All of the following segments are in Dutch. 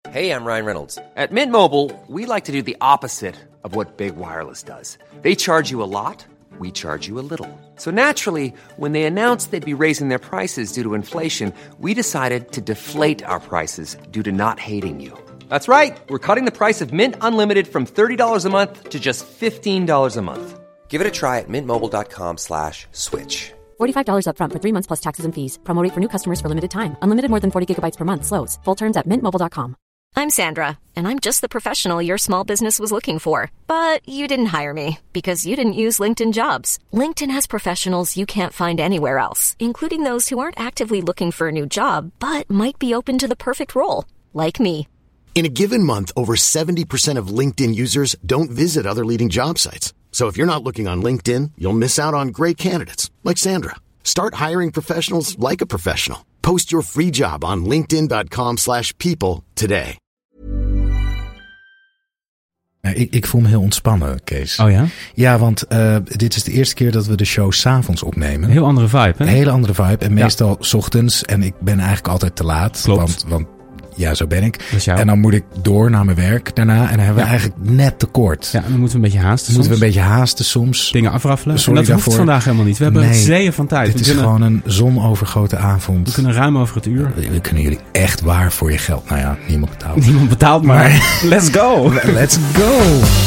Hey, I'm Ryan Reynolds. At Mint Mobile, we like to do the opposite of what Big Wireless does. They charge you a lot, we charge you a little. So naturally, when they announced they'd be raising their prices due to inflation, we decided to deflate our prices due to not hating you. That's right. We're cutting the price of Mint Unlimited from $30 a month to just $15 a month. Give it a try at mintmobile.com/switch. $45 up front for 3 months plus taxes and fees. Promo rate for new customers for limited time. Unlimited more than 40 gigabytes per month slows. Full terms at mintmobile.com. I'm Sandra, and I'm just the professional your small business was looking for. But you didn't hire me because you didn't use LinkedIn Jobs. LinkedIn has professionals you can't find anywhere else, including those who aren't actively looking for a new job, but might be open to the perfect role, like me. In a given month, over 70% of LinkedIn users don't visit other leading job sites. So if you're not looking on LinkedIn, you'll miss out on great candidates like Sandra. Start hiring professionals like a professional. Post your free job on linkedin.com/people today. Ik voel me heel ontspannen, Kees. Oh ja? Ja, want dit is de eerste keer dat we de show 's avonds opnemen. Een heel andere vibe, hè? Een hele andere vibe. En meestal 's ochtends. En ik ben eigenlijk altijd te laat. Klopt. Want ja, zo ben ik. En dan moet ik door naar mijn werk daarna. En dan hebben we eigenlijk net tekort. Ja, dan moeten we een beetje haasten soms. Dingen afraffelen. Sorry en dat hoeft vandaag helemaal niet. We hebben zeeën van tijd. Dit is gewoon een zonovergoten avond. We kunnen ruim over het uur. We kunnen jullie echt waar voor je geld. Nou ja, niemand betaalt. Niemand betaalt, maar let's go. Let's go.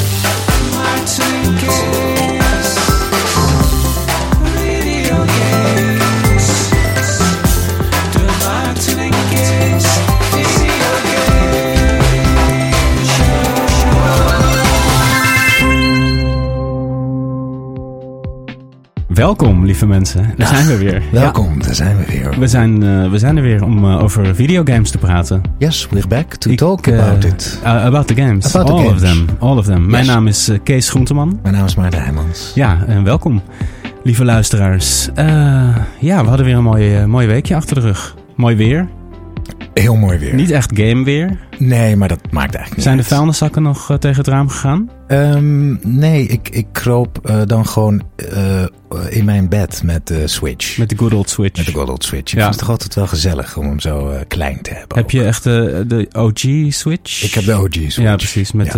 Welkom, lieve mensen. Daar zijn we weer. Welkom, daar zijn we weer. We zijn er weer om over videogames te praten. Yes, we're back to talk about it. About the games. All of them. Yes. Mijn naam is Kees Groenteman. Mijn naam is Maarten Heijmans. Ja, en welkom, lieve luisteraars. We hadden weer een mooie weekje achter de rug. Mooi weer. Heel mooi weer. Niet echt game weer. Nee, maar dat maakt eigenlijk niet Zijn uit. de vuilniszakken nog tegen het raam gegaan? Nee, ik kroop dan gewoon in mijn bed met de Switch. Met de good old Switch. Met de good old Switch. Ik vind het toch altijd wel gezellig om hem zo klein te hebben. Heb je echt de OG Switch? Ik heb de OG Switch. Ja, precies. Met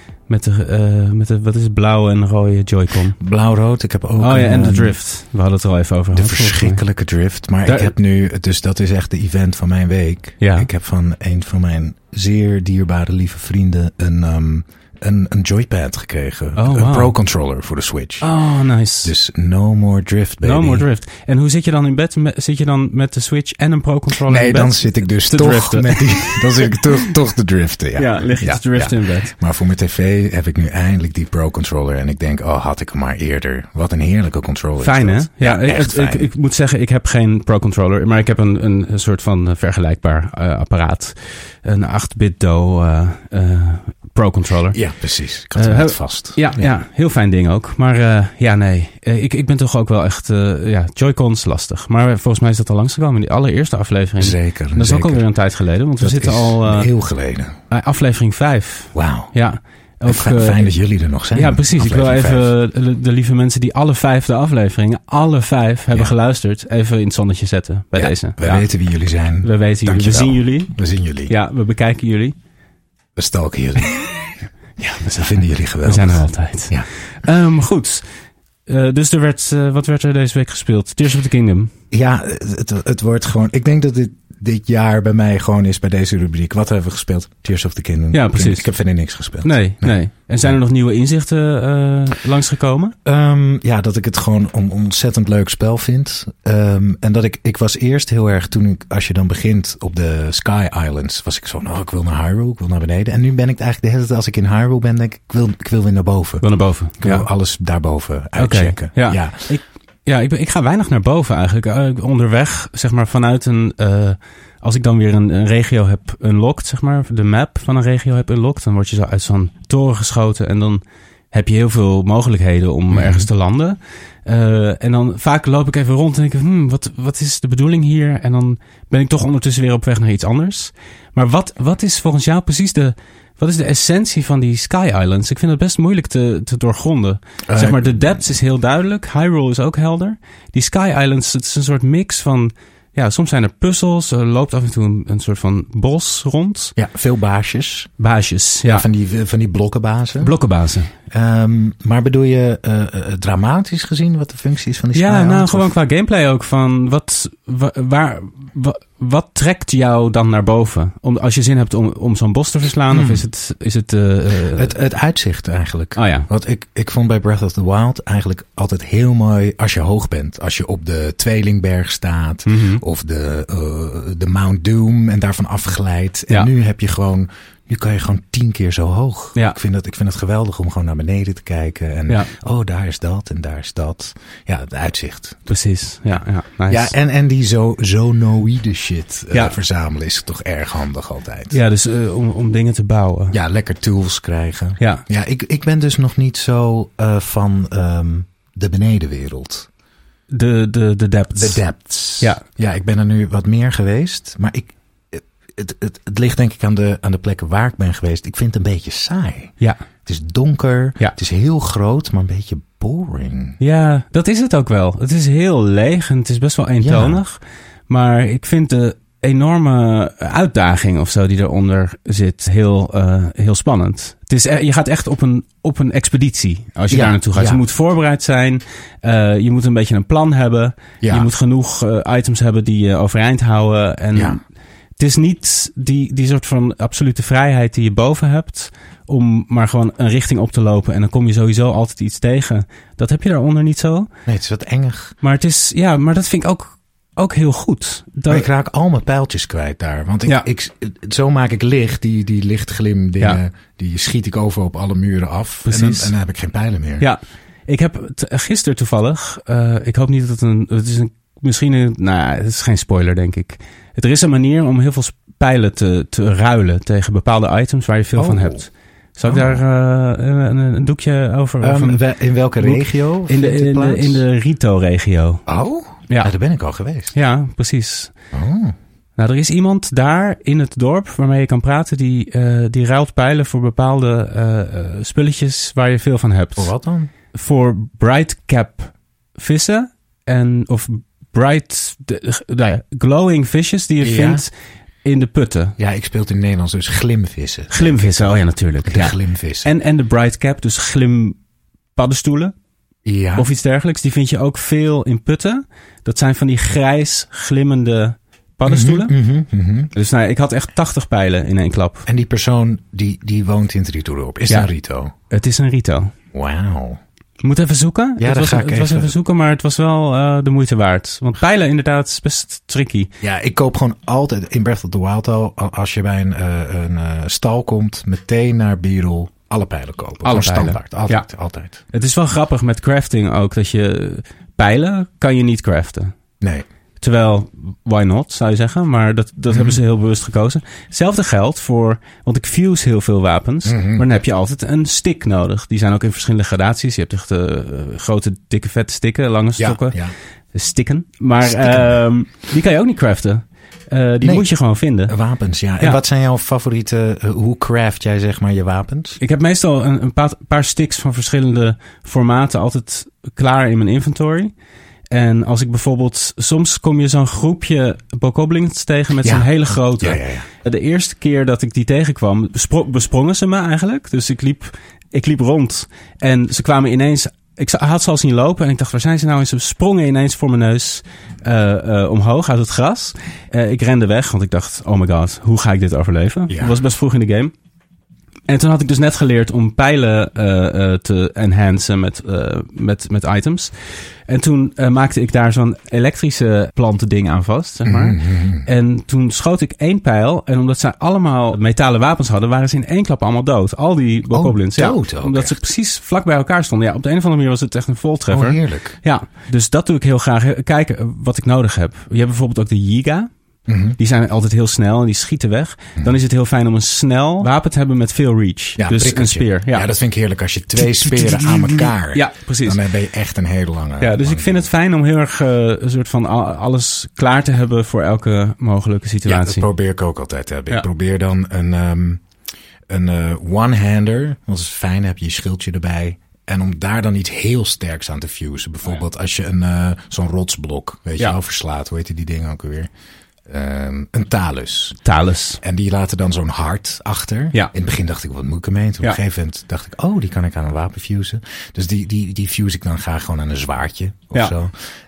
de wat is het, blauwe en rode Joy-Con. Blauw-rood. Ik heb ook en de drift. We hadden het er al even over de gehad. De verschrikkelijke drift. Maar ik heb nu, dus dat is echt de event van mijn week. Ja. Ik heb van een van mijn zeer dierbare lieve vrienden een joypad gekregen. Een Pro-controller voor de Switch. Oh, nice. Dus no more drift, baby. No more drift. En hoe zit je dan in bed? Zit je dan met de Switch en een Pro-controller in bed? Nee, dan zit ik dus toch met dan zit ik toch te driften. Ja, lig je te driften in bed. Maar voor mijn tv heb ik nu eindelijk die Pro-controller. En ik denk, had ik hem maar eerder. Wat een heerlijke controller. Fijn, hè? Ja, echt fijn. Ik moet zeggen, ik heb geen Pro-controller. Maar ik heb een soort van vergelijkbaar apparaat. Een 8-bit DO Pro-controller. Ja, precies. Ik had hem net vast. Ja, heel fijn ding ook. Maar ik ben toch ook wel echt... Joy-Cons lastig. Maar volgens mij is dat al langsgekomen in die allereerste aflevering. Zeker. En dat is ook alweer een tijd geleden. Want we zitten al... een heel geleden. Aflevering 5. Wauw. Ja. Ook, fijn dat jullie er nog zijn. Ja, precies. Ik wil even de lieve mensen die alle 5 afleveringen, hebben geluisterd, even in het zonnetje zetten bij deze. We weten wie jullie zijn. We weten jullie. We zien jullie. We zien jullie. Ja, we bekijken jullie. We stalken jullie. We vinden jullie geweldig. We zijn er altijd. Ja. Goed. Dus wat werd er deze week gespeeld? Tears of the Kingdom. Ja, het wordt gewoon... Ik denk dat dit jaar bij mij gewoon is bij deze rubriek. Wat hebben we gespeeld? Tears of the Kingdom. Ja, precies. Ik heb verder niks gespeeld. Nee. En zijn er nog nieuwe inzichten langsgekomen? Dat ik het gewoon een ontzettend leuk spel vind. En dat ik was eerst heel erg als je dan begint op de Sky Islands, was ik zo, ik wil naar Hyrule, ik wil naar beneden. En nu ben ik eigenlijk de hele tijd, als ik in Hyrule ben, denk ik wil weer naar boven. Ik wil alles daarboven uitchecken. Okay. Ja. Ik ga weinig naar boven eigenlijk. Onderweg, zeg maar, vanuit als ik dan weer een regio heb unlocked, zeg maar, de map van een regio heb unlocked, dan word je zo uit zo'n toren geschoten en dan heb je heel veel mogelijkheden om ergens te landen. En dan vaak loop ik even rond en denk ik, wat is de bedoeling hier? En dan ben ik toch ondertussen weer op weg naar iets anders. Maar wat is volgens jou precies wat is de essentie van die Sky Islands? Ik vind het best moeilijk te doorgronden. Zeg maar, de depths is heel duidelijk. Hyrule is ook helder. Die Sky Islands, het is een soort mix van soms zijn er puzzels. Er loopt af en toe een soort van bos rond. Ja, veel baasjes. Baasjes, ja. Van die blokkenbazen. Blokkenbazen. Maar bedoel je dramatisch gezien wat de functie is van die Sky Ja, Islands? nou gewoon qua gameplay ook. Van wat trekt jou dan naar boven? Als je zin hebt om zo'n bos te verslaan, of is het Het uitzicht eigenlijk. Oh ja. Want ik vond bij Breath of the Wild eigenlijk altijd heel mooi als je hoog bent. Als je op de Tweelingberg staat of de Mount Doom en daarvan afglijdt. En nu heb je gewoon... Nu kan je gewoon 10 keer zo hoog. Ja. Ik vind het geweldig om gewoon naar beneden te kijken. En daar is dat en daar is dat. Ja, het uitzicht. Precies, ja. Nice. Ja, en die zonoïde shit verzamelen is toch erg handig altijd. Ja, dus om dingen te bouwen. Ja, lekker tools krijgen. Ja, ik ben dus nog niet zo van de benedenwereld. De depths. De depths. Ja, ik ben er nu wat meer geweest. Maar het ligt denk ik aan de plekken waar ik ben geweest. Ik vind het een beetje saai. Ja. Het is donker. Ja. Het is heel groot, maar een beetje boring. Ja, dat is het ook wel. Het is heel leeg en het is best wel eentonig. Ja. Maar ik vind de enorme uitdaging of zo die eronder zit heel spannend. Je gaat echt op een expeditie als je daar naartoe gaat. Ja. Je moet voorbereid zijn. Je moet een beetje een plan hebben. Ja. Je moet genoeg items hebben die je overeind houden. En het is niet die soort van absolute vrijheid die je boven hebt om maar gewoon een richting op te lopen en dan kom je sowieso altijd iets tegen. Dat heb je daaronder niet zo. Nee, het is wat engig. Maar maar dat vind ik ook heel goed. Maar ik raak al mijn pijltjes kwijt daar. Want zo maak ik licht. Die lichtglim dingen, die schiet ik over op alle muren af. Precies. En dan heb ik geen pijlen meer. Ja, ik heb gisteren toevallig, ik hoop niet dat het is het is geen spoiler denk ik. Er is een manier om heel veel pijlen te ruilen tegen bepaalde items waar je veel van hebt. Zal ik daar een doekje over? In welke regio? In de Rito-regio. Oh, ja. Daar ben ik al geweest. Ja, precies. Oh. Nou, er is iemand daar in het dorp waarmee je kan praten die ruilt pijlen voor bepaalde spulletjes waar je veel van hebt. Voor wat dan? Voor bright cap vissen of bright glowing visjes die je vindt in de putten. Ja, ik speel het in het Nederlands, dus glimvissen. Glimvissen, oh ja, natuurlijk. De glimvissen. En de bright cap, dus glimpaddenstoelen. Ja. Of iets dergelijks. Die vind je ook veel in putten. Dat zijn van die grijs glimmende paddenstoelen. Dus ik had echt 80 pijlen in één klap. En die persoon die woont in het Rito-dorp. Is het een Rito? Het is een Rito. Wauw. Je moet even zoeken. Ja, het was even zoeken, maar het was wel de moeite waard. Want pijlen inderdaad is best tricky. Ja, ik koop gewoon altijd in Breath of the Wild al, als je bij een stal komt, meteen naar B-roll alle pijlen kopen. Alle pijlen. Standaard, altijd. Het is wel grappig met crafting ook, dat je pijlen kan je niet craften. Nee. Terwijl, why not, zou je zeggen. Maar dat hebben ze heel bewust gekozen. Hetzelfde geldt voor, want ik fuse heel veel wapens. Maar dan heb je altijd een stick nodig. Die zijn ook in verschillende gradaties. Je hebt echt grote, dikke, vette stikken, lange stokken. Ja. Stikken. Maar die kan je ook niet craften. Die moet je gewoon vinden. Wapens, ja. En wat zijn jouw favoriete, hoe craft jij zeg maar je wapens? Ik heb meestal een paar sticks van verschillende formaten altijd klaar in mijn inventory. En als ik bijvoorbeeld, soms kom je zo'n groepje bokoblins tegen met zo'n hele grote. Ja. De eerste keer dat ik die tegenkwam, besprongen ze me eigenlijk. Dus ik liep rond en ze kwamen ineens. Ik had ze al zien lopen en ik dacht, waar zijn ze nou? En ze sprongen ineens voor mijn neus omhoog uit het gras. Ik rende weg, want ik dacht, oh my god, hoe ga ik dit overleven? Ja. Dat was best vroeg in de game. En toen had ik dus net geleerd om pijlen te enhancen met items. En toen maakte ik daar zo'n elektrische plantending aan vast, zeg maar. En toen schoot ik 1 pijl. En omdat zij allemaal metalen wapens hadden, waren ze in 1 klap allemaal dood. Al die bokoblins. Omdat ze precies vlak bij elkaar stonden. Ja, op de een of andere manier was het echt een voltreffer. Oh, heerlijk. Ja, dus dat doe ik heel graag. Kijken wat ik nodig heb. Je hebt bijvoorbeeld ook de Yiga. Die zijn altijd heel snel en die schieten weg. Dan is het heel fijn om een snel wapen te hebben met veel reach. Ja, dus een speer. Ja, dat vind ik heerlijk. Als je 2 speren aan elkaar. Ja, precies. Dan ben je echt een hele lange. Ja, dus ik vind het fijn om heel erg een soort van alles klaar te hebben voor elke mogelijke situatie. Ja, dat probeer ik ook altijd te hebben. Ja. Ik probeer dan een one-hander. Dat is fijn, dan heb je je schildje erbij. En om daar dan iets heel sterks aan te fusen. Bijvoorbeeld als je zo'n rotsblok, weet je wel, verslaat. Hoe heet die dingen ook alweer? Een talus. En die laten dan zo'n hart achter. Ja. In het begin dacht ik, wat moet ik ermee? Toen op een gegeven moment dacht ik, die kan ik aan een wapen fusen. Dus die fuse ik dan graag gewoon aan een zwaardje of zo.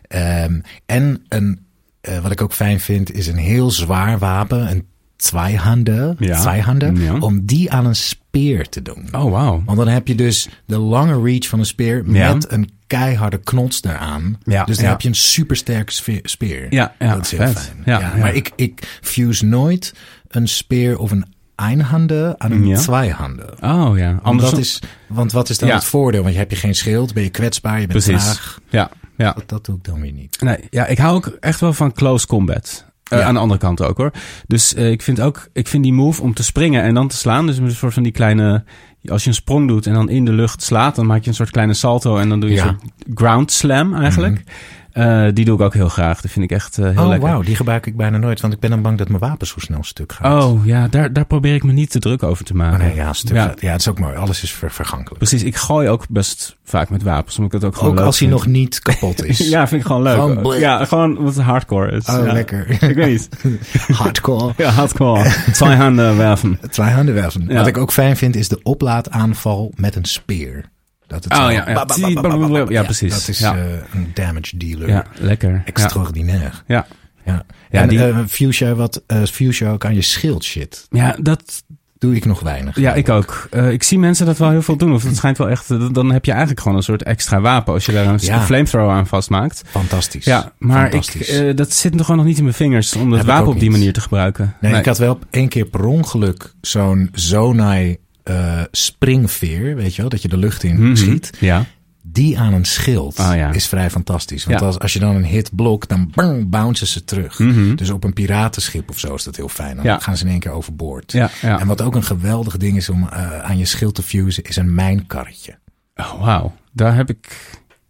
En wat ik ook fijn vind, is een heel zwaar wapen. Een Zweihanden. Om die aan een speer te doen. Oh, wow. Want dan heb je dus de lange reach van een speer met een keiharde knots eraan. Ja, dus dan heb je een supersterke speer. Ja, dat is heel fijn. Ja. Maar ik fuse nooit een speer of een Einhande aan een Zweihanden. Oh ja. Want wat is dan het voordeel? Want je hebt geen schild, ben je kwetsbaar, je bent traag. Ja. Dat doe ik dan weer niet. Nee, ik hou ook echt wel van close combat. Aan de andere kant ook hoor. Dus ik vind die move om te springen en dan te slaan. Dus een soort van die kleine... Als je een sprong doet en dan in de lucht slaat, dan maak je een soort kleine salto en dan doe je een soort ground slam eigenlijk. Die doe ik ook heel graag. Dat vind ik echt heel lekker. Oh, wauw. Die gebruik ik bijna nooit. Want ik ben dan bang dat mijn wapen zo snel stuk gaat. Oh, ja. Daar probeer ik me niet te druk over te maken. Oh, nee, het is ook mooi. Alles is vergankelijk. Precies. Ik gooi ook best vaak met wapens. Omdat ik het ook gewoon leuk als vind. hij nog niet kapot is. Ja, vind ik gewoon leuk. Gewoon wat hardcore is. Oh, lekker. Ik weet niet. Hardcore. Ja, hardcore. Zweihanden werfen. Ja. Wat ik ook fijn vind, is de oplaadaanval met een speer. Dat het ja, precies. Dat is een damage dealer. Ja, lekker. Extraordinair. Ja. En Fuchsia ook aan je schild shit. Ja, dat doe ik nog weinig. Ja, ik ook. Ik zie mensen dat wel heel veel doen. Of het schijnt wel echt... Dan heb je eigenlijk gewoon een soort extra wapen als je daar een flamethrower aan vastmaakt. Fantastisch. Ja, maar dat zit nog gewoon nog niet in mijn vingers om dat wapen op die manier te gebruiken. Nee, ik had wel 1 keer per ongeluk zo'n Zonai springveer, weet je wel, dat je de lucht in schiet. Ja. Die aan een schild is vrij fantastisch. Want als je dan een hit blokt, dan bouncen ze terug. Dus op een piratenschip of zo is dat heel fijn. Dan gaan ze in 1 keer overboord. Ja. En wat ook een geweldig ding is om aan je schild te fusen, is een mijnkarretje. Oh, wauw. Daar heb ik...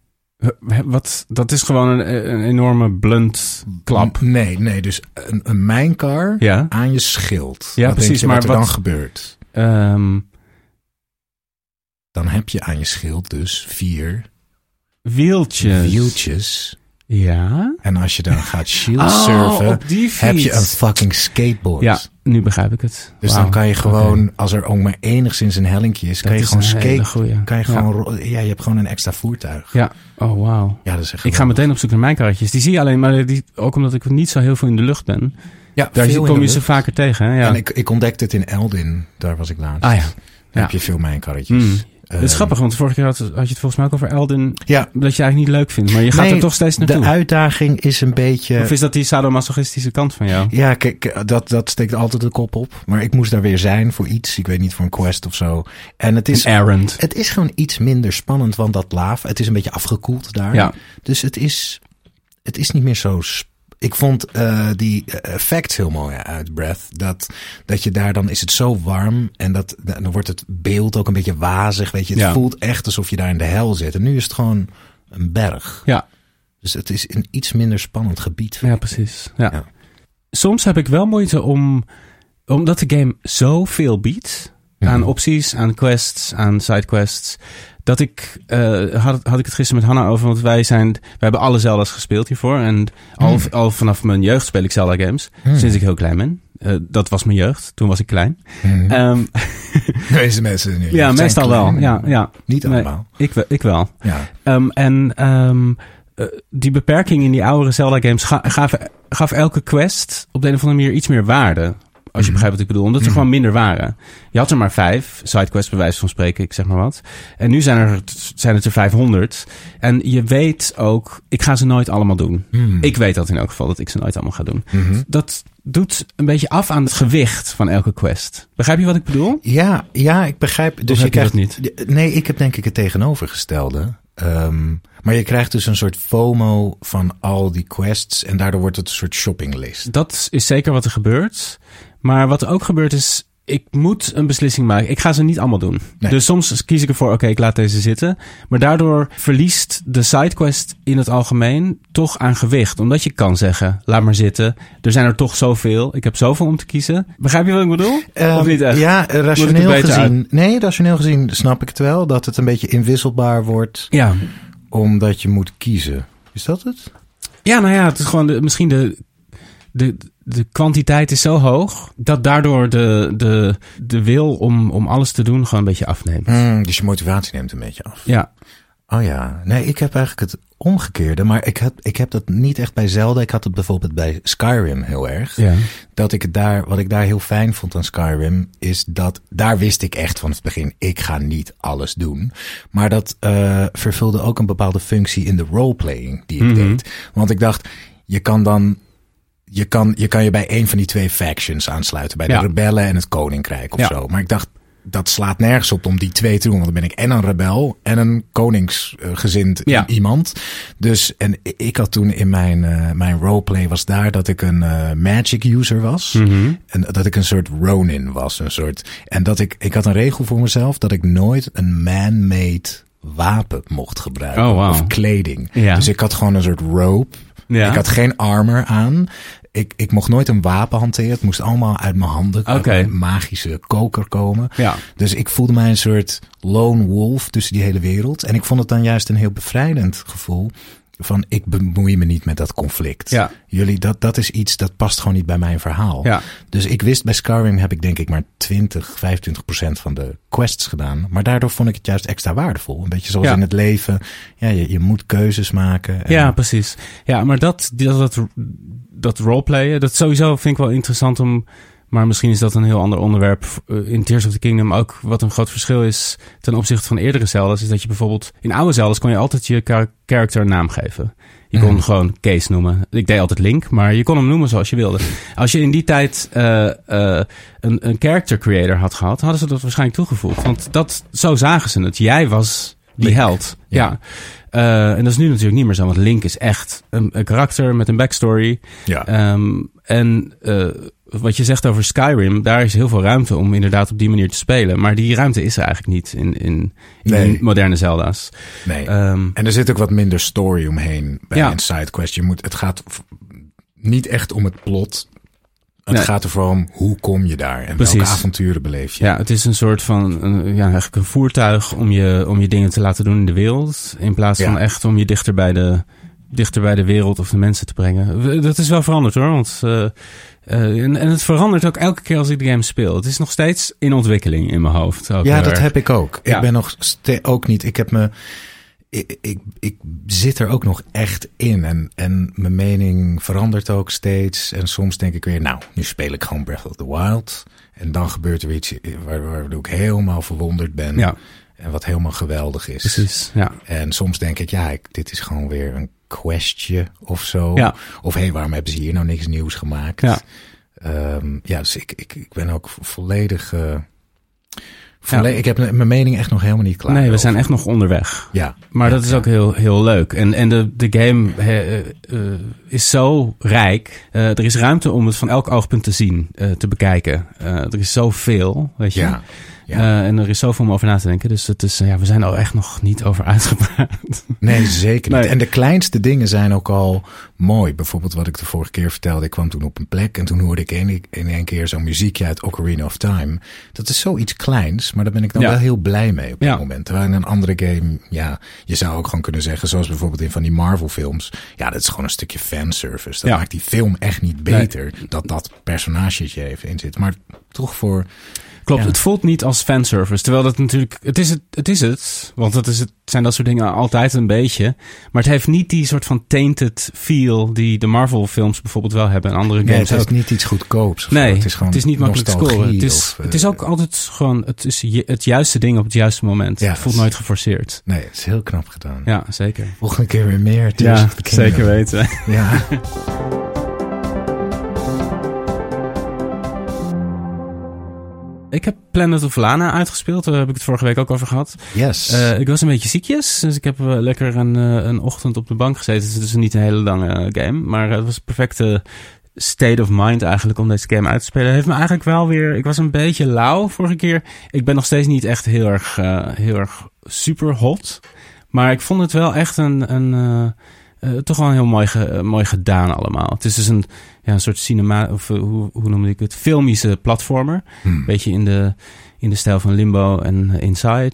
Dat is gewoon een enorme blunt klap. Nee. Dus een mijnkar aan je schild. Ja, wat precies. Wat er dan gebeurt? Dan heb je aan je schild dus 4 wieltjes. Ja. En als je dan gaat shield surfen, heb je een fucking skateboard. Ja, nu begrijp ik het. Dus dan kan je gewoon, als er ook maar enigszins een hellinkje is, kan je gewoon skaten. Kan je gewoon, je hebt gewoon een extra voertuig. Ja. Oh, wauw. Ja, dat is echt ik ga meteen op zoek naar mijn karretjes. Die zie je alleen, maar ook omdat ik niet zo heel veel in de lucht ben. Ja, daar kom je ze vaker tegen. Hè? Ja. En ik ontdekte het in Eldin. Daar was ik laatst. Ah ja. Daar heb je veel mijnkarretjes. Het is grappig, want de vorige keer had je het volgens mij ook over Eldin. Ja. Dat je eigenlijk niet leuk vindt, maar je gaat er toch steeds naartoe. De uitdaging is een beetje... Of is dat die sadomasochistische kant van jou? Ja, kijk, dat steekt altijd de kop op. Maar ik moest daar weer zijn voor iets. Ik weet niet, voor een quest of zo. En het is... Een errand. Het is gewoon iets minder spannend, want dat lava. Het is een beetje afgekoeld daar. Ja. Dus het is niet meer zo... Ik vond die effects heel mooi uit Breath. Dat je daar dan is het zo warm. En dan wordt het beeld ook een beetje wazig. Weet je, het voelt echt alsof je daar in de hel zit. En nu is het gewoon een berg. Ja. Dus het is een iets minder spannend gebied. Ja, precies. Ja. Soms heb ik wel moeite omdat de game zoveel biedt. Aan opties, aan quests, aan sidequests. Dat ik, had ik het gisteren met Hanna over, want wij hebben alle Zelda's gespeeld hiervoor. En al vanaf mijn jeugd speel ik Zelda games. Sinds ik heel klein ben. Dat was mijn jeugd. Toen was ik klein. Deze mensen nu. Ja, meestal wel. Ja. Niet allemaal. Nee, ik wel. Ja. Die beperking in die oudere Zelda games gaf elke quest op de een of andere manier iets meer waarde. Als je begrijpt wat ik bedoel. Omdat er gewoon minder waren. Je had er maar 5. Sidequests bij wijze van spreken. Ik zeg maar wat. En nu zijn het er 500. En je weet ook... Ik ga ze nooit allemaal doen. Ik weet dat in elk geval. Dat ik ze nooit allemaal ga doen. Dat doet een beetje af aan het gewicht van elke quest. Begrijp je wat ik bedoel? Ja, ik begrijp. Dus je krijgt niet? Nee, ik heb denk ik het tegenovergestelde. Maar je krijgt dus een soort FOMO van al die quests. En daardoor wordt het een soort shoppinglist. Dat is zeker wat er gebeurt. Maar wat er ook gebeurt is... ik moet een beslissing maken. Ik ga ze niet allemaal doen. Nee. Dus soms kies ik ervoor, oké, ik laat deze zitten. Maar daardoor verliest de sidequest in het algemeen toch aan gewicht. Omdat je kan zeggen, laat maar zitten. Er zijn er toch zoveel. Ik heb zoveel om te kiezen. Begrijp je wat ik bedoel? Of niet echt? Ja, rationeel gezien snap ik het wel. Dat het een beetje inwisselbaar wordt. Ja. Omdat je moet kiezen. Is dat het? Ja, nou ja, het is gewoon misschien de kwantiteit is zo hoog dat daardoor de wil om alles te doen gewoon een beetje afneemt. Dus je motivatie neemt een beetje af. Ja. Oh ja. Nee, ik heb eigenlijk het omgekeerde. Maar ik heb dat niet echt bij Zelda. Ik had het bijvoorbeeld bij Skyrim heel erg. Ja. Wat ik daar heel fijn vond aan Skyrim is dat daar wist ik echt van het begin, ik ga niet alles doen. Maar dat vervulde ook een bepaalde functie in de roleplaying die ik deed. Want ik dacht, je kan je bij een van die 2 factions aansluiten. Bij de rebellen en het koninkrijk of zo. Maar ik dacht, dat slaat nergens op om die 2 te doen. Want dan ben ik en een rebel en een koningsgezind iemand. Dus, en ik had toen in mijn roleplay was daar dat ik een magic user was. En dat ik een soort Ronin was. En dat ik had een regel voor mezelf dat ik nooit een man-made wapen mocht gebruiken. Oh, wow. Of kleding. Ja. Dus ik had gewoon een soort rope. Ja. Ik had geen armor aan. Ik mocht nooit een wapen hanteren. Het moest allemaal uit mijn handen. Uit mijn magische koker komen. Ja. Dus ik voelde mij een soort lone wolf tussen die hele wereld. En ik vond het dan juist een heel bevrijdend gevoel. Van ik bemoei me niet met dat conflict. Ja. Dat is iets dat past gewoon niet bij mijn verhaal. Ja. Dus ik wist bij Skyrim heb ik denk ik maar 20-25% van de quests gedaan. Maar daardoor vond ik het juist extra waardevol. Een beetje zoals in het leven. Ja, je moet keuzes maken. Ja, precies. Ja, maar dat roleplayen, dat sowieso vind ik wel interessant om. Maar misschien is dat een heel ander onderwerp in Tears of the Kingdom. Ook wat een groot verschil is ten opzichte van eerdere Zelda's, is dat je bijvoorbeeld in oude Zelda's kon je altijd je character een naam geven. Je kon gewoon Kees noemen. Ik deed altijd Link, maar je kon hem noemen zoals je wilde. Als je in die tijd een character creator had gehad, hadden ze dat waarschijnlijk toegevoegd. Want zo zagen ze het. Jij was die Link. Held. Ja. En dat is nu natuurlijk niet meer zo, want Link is echt een karakter met een backstory. Ja. Wat je zegt over Skyrim, daar is heel veel ruimte om inderdaad op die manier te spelen. Maar die ruimte is er eigenlijk niet in de moderne Zelda's. Nee. En er zit ook wat minder story omheen bij een sidequest. Het gaat niet echt om het plot. Het gaat er vooral om hoe kom je daar en welke avonturen beleef je. Ja, het is een soort van eigenlijk een voertuig om je dingen te laten doen in de wereld. In plaats van echt om je dichter bij de wereld of de mensen te brengen. Dat is wel veranderd hoor, want en het verandert ook elke keer als ik de game speel. Het is nog steeds in ontwikkeling in mijn hoofd. Ja, dat heb ik ook. Ja. Ik ben nog ook niet. Ik zit er ook nog echt in. En mijn mening verandert ook steeds. En soms denk ik weer, nou, nu speel ik gewoon Breath of the Wild. En dan gebeurt er iets waardoor ik helemaal verwonderd ben. Ja. En wat helemaal geweldig is. Precies, ja. En soms denk ik, dit is gewoon weer een questje of zo. Ja. Of waarom hebben ze hier nou niks nieuws gemaakt? Ja, dus ik ben ook volledig... Ik heb mijn mening echt nog helemaal niet klaar. Nee, we zijn echt nog onderweg. Ja. Maar dat is ook heel, heel leuk. En de game is zo rijk. Er is ruimte om het van elk oogpunt te zien, te bekijken. Er is zoveel, weet je. Ja. Ja. En er is zoveel om over na te denken. Dus het is, we zijn er echt nog niet over uitgepraat. Nee, zeker niet. Nee. En de kleinste dingen zijn ook al mooi. Bijvoorbeeld wat ik de vorige keer vertelde. Ik kwam toen op een plek en toen hoorde ik in één keer zo'n muziekje uit Ocarina of Time. Dat is zoiets kleins, maar daar ben ik dan wel heel blij mee op dit moment. Terwijl in een andere game, je zou ook gewoon kunnen zeggen, zoals bijvoorbeeld in van die Marvel films. Ja, dat is gewoon een stukje fanservice. Dat maakt die film echt niet beter. Nee. Dat personagetje even in zit. Maar toch voor... Klopt, het voelt niet als fanservice. Terwijl dat natuurlijk... Het is het. Want het zijn dat soort dingen altijd een beetje. Maar het heeft niet die soort van tainted feel die de Marvel films bijvoorbeeld wel hebben. En andere games het is niet iets goedkoops. Nee, het is niet makkelijk te scoren. Het is ook altijd gewoon... Het is het juiste ding op het juiste moment. Ja, het voelt nooit geforceerd. Nee, het is heel knap gedaan. Ja, zeker. Volgende keer weer meer. Ja, zeker weten. Ja. Ik heb Planet of Lana uitgespeeld. Daar heb ik het vorige week ook over gehad. Yes. Ik was een beetje ziekjes. Dus ik heb lekker een ochtend op de bank gezeten. Het is dus niet een hele lange game. Maar het was een perfecte state of mind eigenlijk om deze game uit te spelen. Heeft me eigenlijk wel weer... Ik was een beetje lauw vorige keer. Ik ben nog steeds niet echt heel erg super hot. Maar ik vond het wel echt toch wel heel mooi gedaan allemaal. Het is dus een soort cinema... Of hoe noemde ik het? Filmische platformer. Een beetje in de stijl van Limbo en Inside.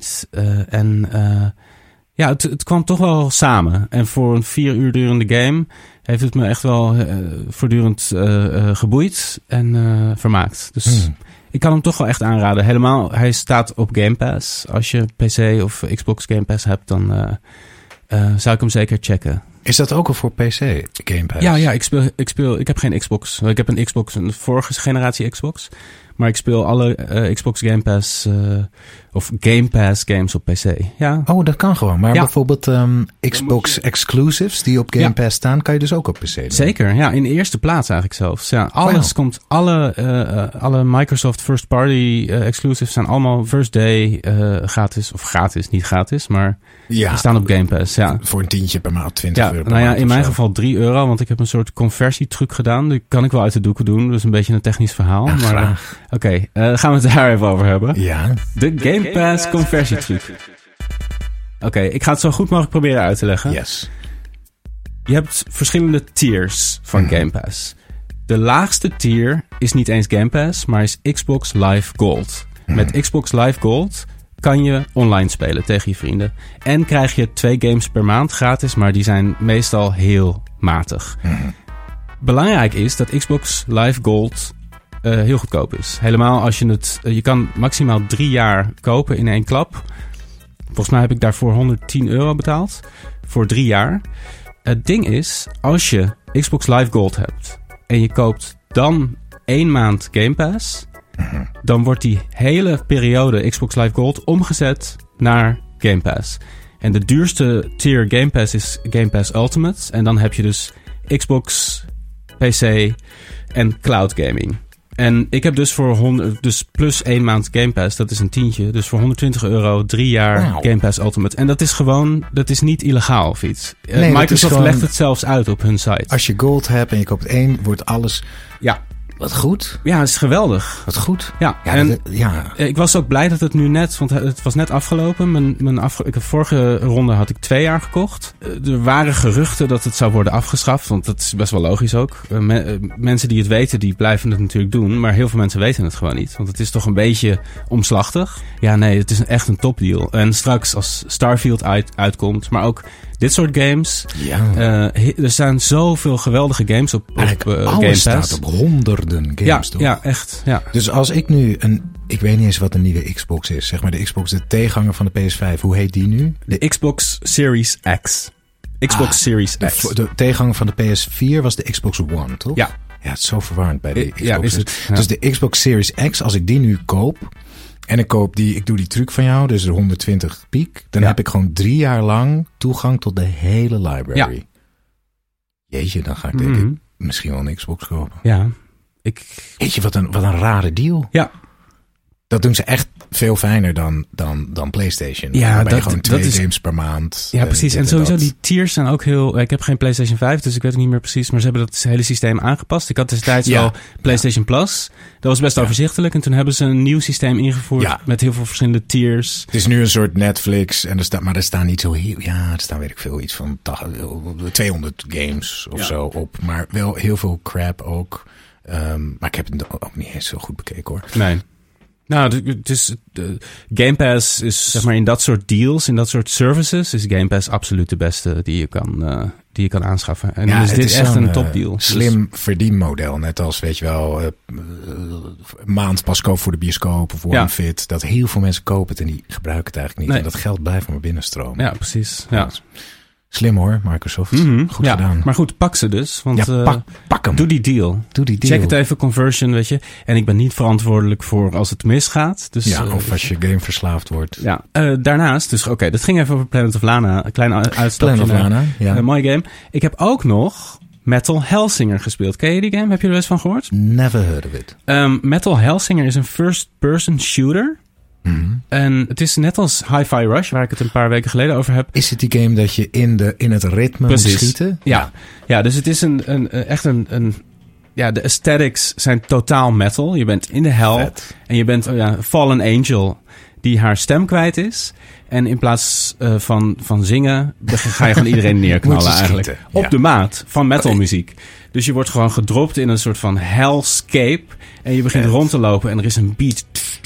Het kwam toch wel samen. En voor een 4 uur durende game heeft het me echt wel voortdurend geboeid en vermaakt. Dus ik kan hem toch wel echt aanraden. Helemaal, hij staat op Game Pass. Als je PC of Xbox Game Pass hebt, dan zou ik hem zeker checken. Is dat ook al voor PC, Game Pass? Ja, ik heb geen Xbox. Ik heb een vorige generatie Xbox. Maar ik speel alle Xbox Game Pass of Game Pass games op PC. Ja. Oh, dat kan gewoon. Maar bijvoorbeeld Xbox exclusives die op Game Pass staan, kan je dus ook op PC doen? Zeker, ja. In de eerste plaats eigenlijk zelfs. Ja, alles komt, alle Microsoft first party exclusives zijn allemaal first day gratis. Of gratis, niet gratis, maar die staan op Game Pass. Ja. Voor een €10 per maand, €20 per maand. Nou ja, in mijn geval €3, want ik heb een soort conversietruc gedaan. Die kan ik wel uit de doeken doen. Dus een beetje een technisch verhaal. Ja, maar oké, gaan we het daar even over hebben. Ja. De Game Pass conversietruc. Oké, ik ga het zo goed mogelijk proberen uit te leggen. Yes. Je hebt verschillende tiers van Game Pass. De laagste tier is niet eens Game Pass, maar is Xbox Live Gold. Met Xbox Live Gold kan je online spelen tegen je vrienden. En krijg je 2 games per maand gratis, maar die zijn meestal heel matig. Belangrijk is dat Xbox Live Gold heel goedkoop is. Helemaal als je kan maximaal 3 jaar kopen in 1 klap. Volgens mij heb ik daarvoor €110 betaald. Voor 3 jaar. Het ding is, als je Xbox Live Gold hebt en je koopt dan 1 maand Game Pass, dan wordt die hele periode Xbox Live Gold omgezet naar Game Pass. En de duurste tier Game Pass is Game Pass Ultimate. En dan heb je dus Xbox, PC en cloud gaming. En ik heb dus dus plus 1 maand Game Pass, dat is een tientje. Dus voor €120 3 jaar Game Pass Ultimate. En dat is niet illegaal of iets. Nee, Microsoft legt het zelfs uit op hun site. Als je Gold hebt en je koopt 1, wordt alles... Ja. Wat goed. Ja, het is geweldig. Wat goed. Ja, ik was ook blij dat het nu net... Want het was net afgelopen. Vorige ronde had ik 2 jaar gekocht. Er waren geruchten dat het zou worden afgeschaft. Want dat is best wel logisch ook. Mensen die het weten, die blijven het natuurlijk doen. Maar heel veel mensen weten het gewoon niet. Want het is toch een beetje omslachtig. Ja, nee, het is echt een topdeal. En straks als Starfield uitkomt, maar ook dit soort games. Ja. Er staan zoveel geweldige games op Game Pass. Staat op honderden games, toch? Ja, echt. Ja. Dus als ik nu ik weet niet eens wat een nieuwe Xbox is. Zeg maar de Xbox, de tegenhanger van de PS5. Hoe heet die nu? De Xbox Series X. Xbox Series X. De tegenhanger van de PS4 was de Xbox One, toch? Ja. Ja, het is zo verwarrend bij de Xbox. Ja, is het. Ja. Dus de Xbox Series X, als ik die nu koop... En ik doe die truc van jou, dus de 120 piek. Dan heb ik gewoon 3 jaar lang toegang tot de hele library. Ja. Jeetje, dan ga ik denk ik misschien wel een Xbox kopen. Ja. Jeetje, wat een rare deal. Ja. Dat doen ze echt veel fijner dan PlayStation. Ja, dat je gewoon 2 games per maand. Ja, precies. En sowieso die tiers zijn ook heel... Ik heb geen PlayStation 5, dus ik weet het niet meer precies. Maar ze hebben dat hele systeem aangepast. Ik had destijds wel PlayStation Plus. Dat was best overzichtelijk. En toen hebben ze een nieuw systeem ingevoerd met heel veel verschillende tiers. Het is nu een soort Netflix. En er staan niet zo heel... Ja, er staan weet ik veel iets van 200 games of zo op. Maar wel heel veel crap ook. Maar ik heb het ook niet eens zo goed bekeken hoor. Nee. Nou, het is Game Pass is zeg maar in dat soort deals, in dat soort services, is Game Pass absoluut de beste die je kan aanschaffen. En dan is dit echt een topdeal. Slim verdienmodel, net als weet je wel, maand pas koop voor de bioscoop of One Fit. Dat heel veel mensen kopen het en die gebruiken het eigenlijk niet. Nee. En dat geld blijft maar binnenstromen. Ja, precies. Ja. Slim hoor, Microsoft. Goed gedaan. Maar goed, pak ze dus. Want pak hem. Doe die deal. Check het even, conversion, weet je. En ik ben niet verantwoordelijk voor als het misgaat. Dus, of als je game verslaafd wordt. Ja. Daarnaast, dus dat ging even over Planet of Lana. Een klein uitstapje. Planet of Lana, ja. Een mooie game. Ik heb ook nog Metal Hellsinger gespeeld. Ken je die game? Heb je er eens van gehoord? Never heard of it. Metal Hellsinger is een first-person shooter. En het is net als Hi-Fi Rush, waar ik het een paar weken geleden over heb. Is het die game dat je in het ritme moet schieten? Ja, dus het is echt een de aesthetics zijn totaal metal. Je bent in de hel. Vet. En je bent Fallen Angel die haar stem kwijt is. En in plaats van zingen ga je gewoon iedereen neerknallen Moet je eigenlijk. schieten, Op ja. de maat van metalmuziek. Dus je wordt gewoon gedropt in een soort van hellscape. En je begint rond te lopen en er is een beat.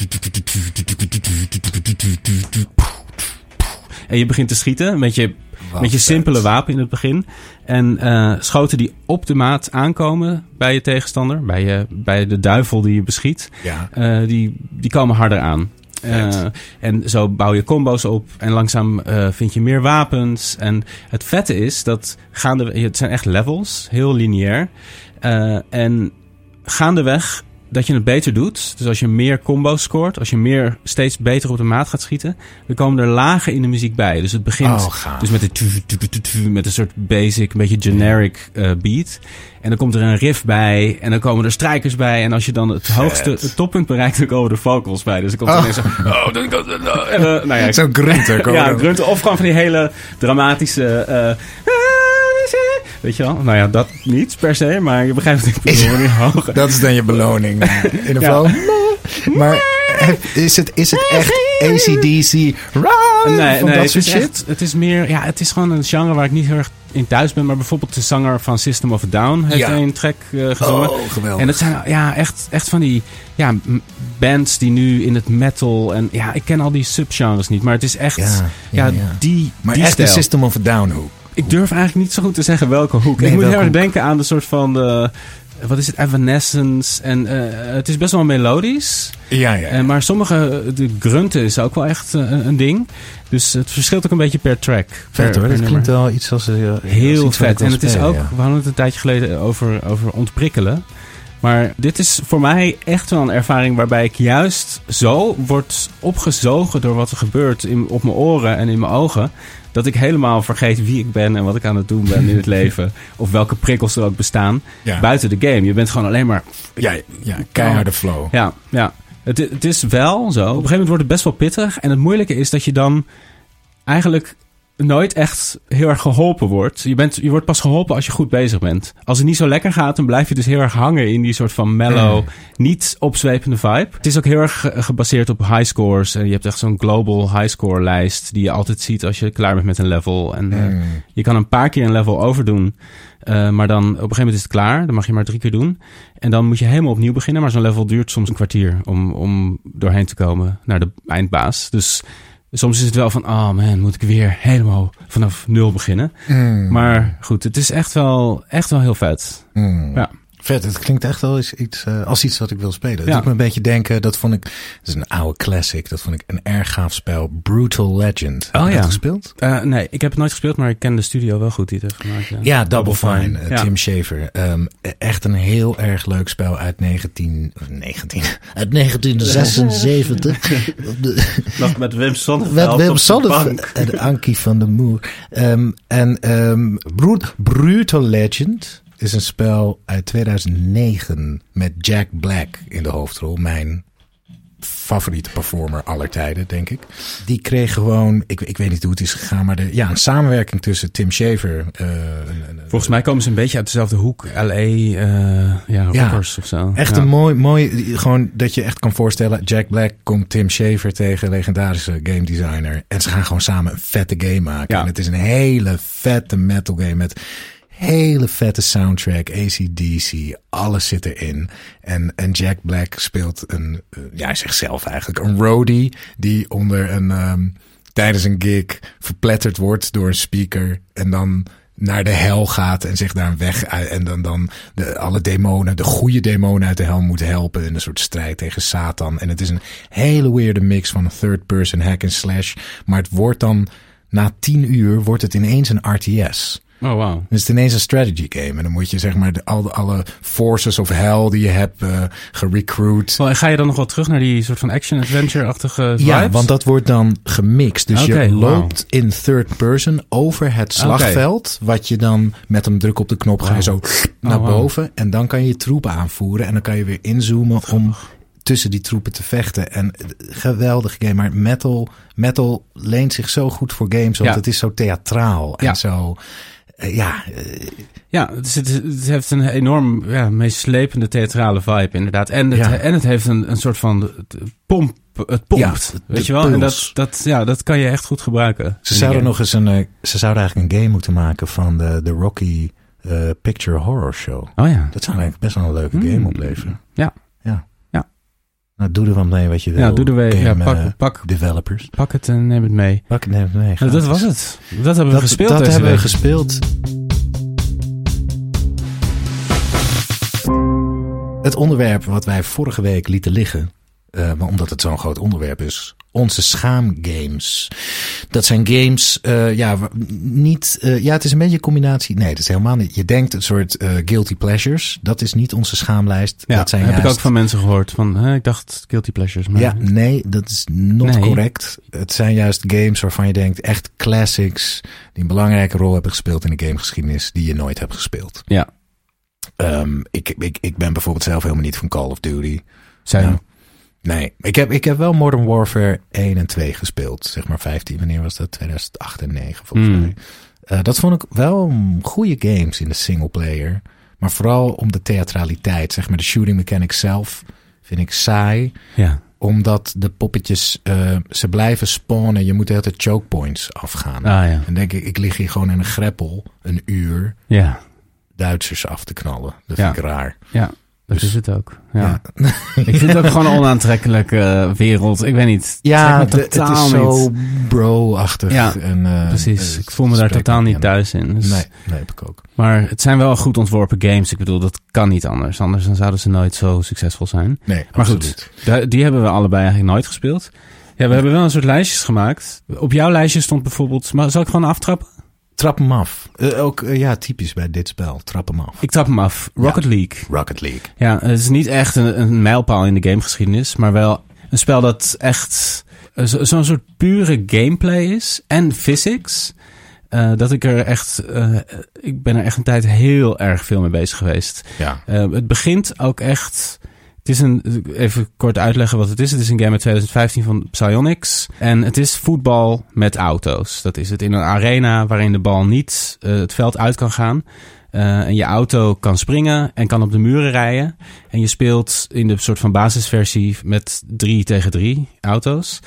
En je begint te schieten met je simpele wapen in het begin. En schoten die op de maat aankomen bij je tegenstander. Bij de duivel die je beschiet. Ja. Die komen harder aan. En zo bouw je combo's op. En langzaam vind je meer wapens. En het vette is dat het zijn echt levels. Heel lineair. En gaandeweg dat je het beter doet. Dus als je meer combo's scoort. Als je steeds beter op de maat gaat schieten. Dan komen er lagen in de muziek bij. Dus het begint dus met een soort basic, een beetje generic beat. En dan komt er een riff bij. En dan komen er strijkers bij. En als je dan het toppunt bereikt, dan komen er vocals bij. Dus dan komt er ineens zo... Zo'n grunter. Ja, grunter. Of gewoon van die hele dramatische... weet je wel? Nou ja, dat niet per se. Maar je begrijpt wat ik bedoel. Dat is dan je beloning. In de flow. Maar is het echt AC/DC? Nee, het is meer... Ja, het is gewoon een genre waar ik niet heel erg in thuis ben. Maar bijvoorbeeld de zanger van System of a Down heeft een track gezongen. Oh, geweldig. En dat zijn echt van die bands die nu in het metal... En ja, ik ken al die subgenres niet. Maar het is echt die Maar echt stijl. de System of a Down hoek. Ik durf eigenlijk niet zo goed te zeggen welke hoek. Nee, ik moet heel erg hoek? denken aan de soort van... wat is het? Evanescence. En het is best wel melodisch. Ja. Maar de grunten is ook wel echt een ding. Dus het verschilt ook een beetje per track. Vet hoor, dat klinkt wel iets als... heel vet. En het is ook... Ja. We hadden het een tijdje geleden over ontprikkelen. Maar dit is voor mij echt wel een ervaring waarbij ik juist zo word opgezogen door wat er gebeurt op mijn oren en in mijn ogen. Dat ik helemaal vergeet wie ik ben en wat ik aan het doen ben in het leven. Of welke prikkels er ook bestaan buiten de game. Je bent gewoon alleen maar... Ja, keiharde flow. Ja. Het is wel zo. Op een gegeven moment wordt het best wel pittig. En het moeilijke is dat je dan eigenlijk nooit echt heel erg geholpen wordt. Je wordt pas geholpen als je goed bezig bent. Als het niet zo lekker gaat, dan blijf je dus heel erg hangen in die soort van mellow, niet opzwepende vibe. Het is ook heel erg gebaseerd op highscores. Je hebt echt zo'n global highscore lijst die je altijd ziet als je klaar bent met een level. En je kan een paar keer een level overdoen. Maar dan op een gegeven moment is het klaar. Dan mag je maar 3 keer doen. En dan moet je helemaal opnieuw beginnen. Maar zo'n level duurt soms een kwartier om doorheen te komen naar de eindbaas. Dus soms is het wel van, oh man, moet ik weer helemaal vanaf 0 beginnen. Maar goed, het is echt wel heel vet. Ja. Vet, het klinkt echt wel als iets wat ik wil spelen. Dat doet me een beetje denken, dat is een oude classic. Dat vond ik een erg gaaf spel. Brutal Legend. Heb je dat gespeeld? Nee, ik heb het nooit gespeeld, maar ik ken de studio wel goed die het heeft gemaakt. Ja, Double Fine. Tim Schafer. Echt een heel erg leuk spel uit 1976. Nog met Wim Sonneveld. Met Wim Sonneveld en Ankie van der Moer. Brutal Legend is een spel uit 2009 met Jack Black in de hoofdrol. Mijn favoriete performer aller tijden, denk ik. Die kreeg gewoon, ik weet niet hoe het is gegaan, maar een samenwerking tussen Tim Schafer. Volgens mij komen ze een beetje uit dezelfde hoek. LA, rockers of zo. Echt een mooi, gewoon dat je echt kan voorstellen. Jack Black komt Tim Schafer tegen, legendarische game designer. En ze gaan gewoon samen een vette game maken. Ja. En het is een hele vette metal game met hele vette soundtrack, AC/DC, alles zit erin. En Jack Black speelt hij zegt zelf eigenlijk, een roadie die tijdens een gig verpletterd wordt door een speaker en dan naar de hel gaat en zich daar weg en dan alle demonen, de goede demonen uit de hel moet helpen in een soort strijd tegen Satan. En het is een hele weirde mix van een third-person hack and slash, maar het wordt dan na 10 uur wordt het ineens een RTS. Oh, wow. Dus het is ineens een strategy game. En dan moet je zeg maar alle forces of hell die je hebt gerecruit. En ga je dan nog wel terug naar die soort van action-adventure-achtige vibes? Ja, want dat wordt dan gemixt. Dus je loopt in third person over het slagveld. Wat je dan met een druk op de knop ga je zo naar boven. En dan kan je je troepen aanvoeren. En dan kan je weer inzoomen om tussen die troepen te vechten. En geweldig game. Maar metal leent zich zo goed voor games. Want het is zo theatraal. En zo... Het heeft een enorm meeslepende theatrale vibe inderdaad. En het heeft een soort van het pompt, weet je wel? En dat kan je echt goed gebruiken. Ze zouden eigenlijk een game moeten maken van de Rocky Picture Horror Show. Oh ja. Dat zou eigenlijk best wel een leuke game opleveren. Ja. Nou, doe er wat mee wat je wil. Ja, doe er mee. Pak developers. Pak het en neem het mee. Ja, dat was het. Dat hebben we gespeeld. Dat hebben we gespeeld. Het onderwerp wat wij vorige week lieten liggen, maar omdat het zo'n groot onderwerp is, onze schaamgames. Dat zijn games, het is een beetje een combinatie. Nee, dat is helemaal niet. Je denkt een soort guilty pleasures. Dat is niet onze schaamlijst. Ja, dat zijn heb ik ook van mensen gehoord. Ik dacht guilty pleasures. Maar... Ja, nee, dat is not correct. Het zijn juist games waarvan je denkt, echt classics, die een belangrijke rol hebben gespeeld in de gamegeschiedenis, die je nooit hebt gespeeld. Ja. Ik ben bijvoorbeeld zelf helemaal niet van Call of Duty. Nee, ik heb wel Modern Warfare 1 en 2 gespeeld. Zeg maar 15, wanneer was dat? 2008 en 2009 volgens mij. Dat vond ik wel goede games in de singleplayer. Maar vooral om de theatraliteit. Zeg maar de shooting mechanics zelf vind ik saai. Ja. Omdat de poppetjes, ze blijven spawnen. Je moet de hele tijd choke points afgaan. Ja. En denk ik lig hier gewoon in een greppel een uur Duitsers af te knallen. Dat vind ik raar. Ja. Dat is het ook. Ja. Ik vind het ook gewoon een onaantrekkelijke wereld. Ik weet niet. Ja, het is zo bro-achtig. Ja, precies. Ik voel me daar totaal niet thuis in. Dus. Nee, heb ik ook. Maar het zijn wel goed ontworpen games. Ik bedoel, dat kan niet anders. Anders dan zouden ze nooit zo succesvol zijn. Nee, maar absoluut. Goed, die hebben we allebei eigenlijk nooit gespeeld. Ja, we hebben wel een soort lijstjes gemaakt. Op jouw lijstje stond bijvoorbeeld... Maar zal ik gewoon aftrappen? Trap hem af. Typisch bij dit spel. Trap hem af. Ik trap hem af. Rocket League. Ja, het is niet echt een mijlpaal in de gamegeschiedenis, maar wel een spel dat echt zo'n soort pure gameplay is en physics. Dat ik er echt... ik ben er echt een tijd heel erg veel mee bezig geweest. Ja. Het begint ook echt... Het is even kort uitleggen wat het is. Het is een game uit 2015 van Psyonix. En het is voetbal met auto's. Dat is het in een arena waarin de bal niet het veld uit kan gaan. En je auto kan springen en kan op de muren rijden. En je speelt in de soort van basisversie met 3 tegen 3 auto's.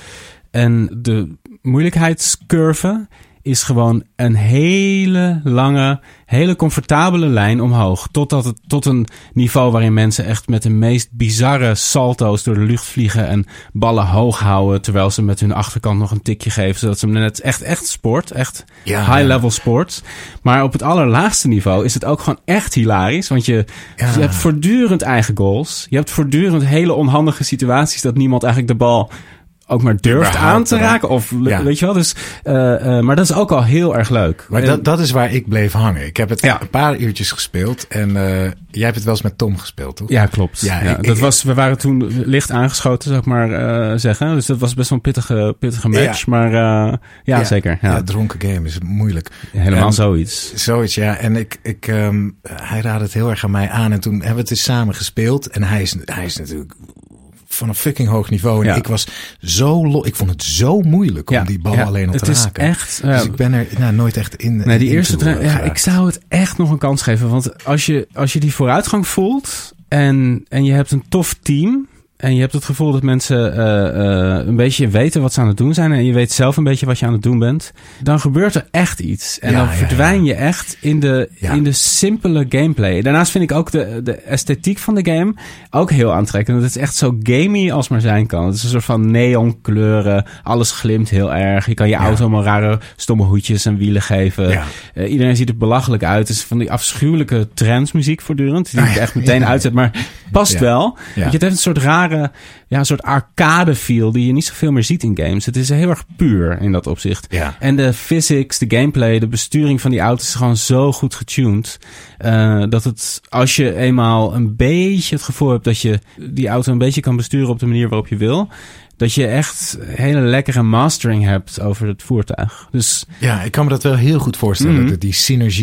En de moeilijkheidscurve is gewoon een hele lange, hele comfortabele lijn omhoog. Tot een niveau waarin mensen echt met de meest bizarre salto's door de lucht vliegen en ballen hoog houden, terwijl ze met hun achterkant nog een tikje geven, zodat ze net echt sport, echt high-level sport. Maar op het allerlaagste niveau is het ook gewoon echt hilarisch, want je hebt voortdurend eigen goals. Je hebt voortdurend hele onhandige situaties dat niemand eigenlijk de bal ook maar durft aan te raken. Of weet je wel. Dus, maar dat is ook al heel erg leuk. Maar dat is waar ik bleef hangen. Ik heb het een paar uurtjes gespeeld. En jij hebt het wel eens met Tom gespeeld, toch? Ja, klopt. We waren toen licht aangeschoten, zou ik maar zeggen. Dus dat was best wel een pittige match. Ja. Maar zeker. Ja, dronken game is moeilijk. Helemaal zoiets. Zoiets, ja. En hij raadde het heel erg aan mij aan. En toen hebben we het dus samen gespeeld. En hij is natuurlijk van een fucking hoog niveau. En ik was ik vond het zo moeilijk om die bal alleen op te raken. Echt, dus ik ben er nooit echt in. Nee, die eerste ik zou het echt nog een kans geven. Want als je die vooruitgang voelt en je hebt een tof team en je hebt het gevoel dat mensen een beetje weten wat ze aan het doen zijn en je weet zelf een beetje wat je aan het doen bent, dan gebeurt er echt iets. En dan verdwijn je echt in de simpele gameplay. Daarnaast vind ik ook de esthetiek van de game ook heel aantrekkend. Het is echt zo gamey als maar zijn kan. Het is een soort van neonkleuren. Alles glimt heel erg. Je kan je auto maar rare stomme hoedjes en wielen geven. Ja. Iedereen ziet er belachelijk uit. Het is van die afschuwelijke trendsmuziek voortdurend. Die er echt meteen uitzet. Maar past wel. Ja. Het heeft een soort rare, een soort arcade feel die je niet zoveel meer ziet in games. Het is heel erg puur in dat opzicht. Ja. En de physics, de gameplay, de besturing van die auto's is gewoon zo goed getuned. Dat het, als je eenmaal een beetje het gevoel hebt dat je die auto een beetje kan besturen op de manier waarop je wil, dat je echt hele lekkere mastering hebt over het voertuig. Dus, ja, ik kan me dat wel heel goed voorstellen. Die synergie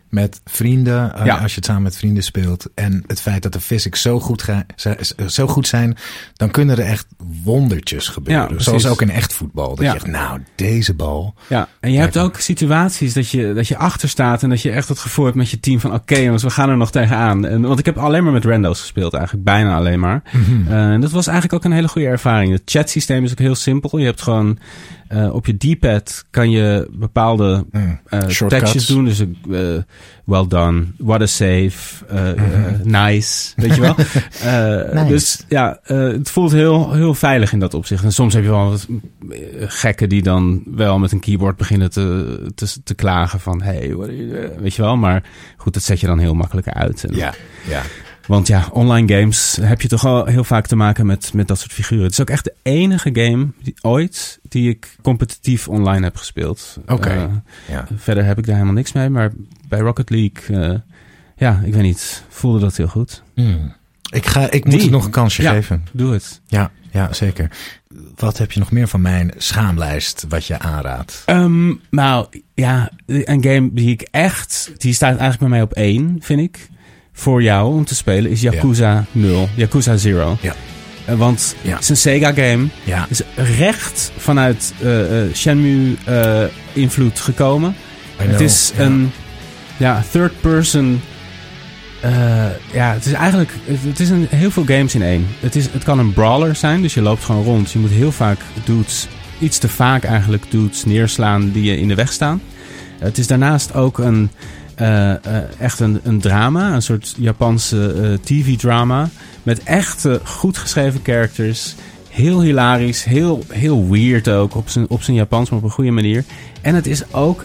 met vrienden, als je het samen met vrienden speelt. En het feit dat de physics zo goed zijn, dan kunnen er echt wondertjes gebeuren. Ja, zoals ook in echt voetbal. Dat je echt, deze bal. Ja, en je hebt ook situaties dat je achter staat en dat je echt het gevoel hebt met je team van oké, jongens, we gaan er nog tegenaan. Want ik heb alleen maar met randos gespeeld eigenlijk, bijna alleen maar. En dat was eigenlijk ook een hele goede ervaring. Het chatsysteem is ook heel simpel. Je hebt gewoon op je D-pad kan je bepaalde tekstjes doen. Dus well done, what a save, nice, weet je wel. Nice. Dus ja, het voelt heel, heel veilig in dat opzicht. En soms heb je wel wat gekken die dan wel met een keyboard beginnen te klagen van hey, weet je wel. Maar goed, dat zet je dan heel makkelijk uit. En, ja. Want ja, online games heb je toch al heel vaak te maken met dat soort figuren. Het is ook echt de enige game die ik competitief online heb gespeeld. Oké. Verder heb ik daar helemaal niks mee. Maar bij Rocket League, ik weet niet, voelde dat heel goed. Ik moet het nog een kansje geven. Doe het. Ja, zeker. Wat heb je nog meer van mijn schaamlijst wat je aanraadt? Nou ja, een game die staat eigenlijk bij mij op 1, vind ik. Voor jou om te spelen is Yakuza 0. Yakuza 0. Ja. Want het is een Sega game. Ja. Het is recht vanuit Shenmue invloed gekomen. Het is een third person. Het is eigenlijk heel veel games in één. Het kan een brawler zijn, dus je loopt gewoon rond. Je moet heel vaak iets te vaak eigenlijk dudes neerslaan die je in de weg staan. Het is daarnaast ook echt een drama, een soort Japanse TV-drama. Met echt goed geschreven characters. Heel hilarisch, heel weird ook, op zijn Japans, maar op een goede manier. En het is ook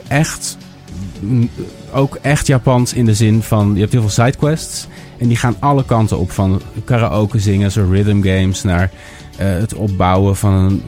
echt Japans in de zin van, je hebt heel veel sidequests. En die gaan alle kanten op, van karaoke zingen, zo rhythm games, naar het opbouwen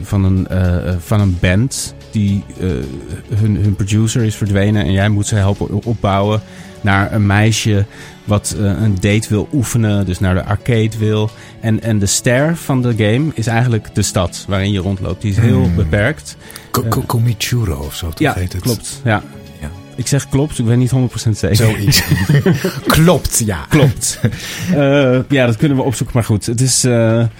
van een band die hun producer is verdwenen en jij moet ze helpen opbouwen, naar een meisje wat een date wil oefenen, dus naar de arcade wil. En de ster van de game is eigenlijk de stad waarin je rondloopt. Die is heel beperkt. Komichuro of zo, toch heet het? Klopt, ja. Ik zeg klopt, ik ben niet 100% zeker. Zoiets. Klopt, ja. Klopt. Dat kunnen we opzoeken, maar goed. Het is,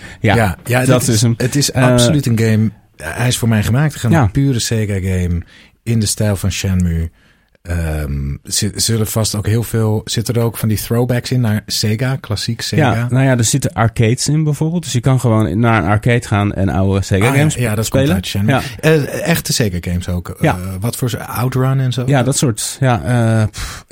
dat is hem. Het is absoluut een game. Hij is voor mij gemaakt. Een pure Sega game in de stijl van Shenmue. Zullen vast ook heel veel. Zitten er ook van die throwbacks in naar Sega, klassiek Sega? Ja, nou ja, er zitten arcades in bijvoorbeeld. Dus je kan gewoon naar een arcade gaan en oude Sega games spelen. Ja, dat komt uit Shenmue. Ja. Echte Sega games ook. Wat voor Outrun en zo? Ja, dat soort. Ja,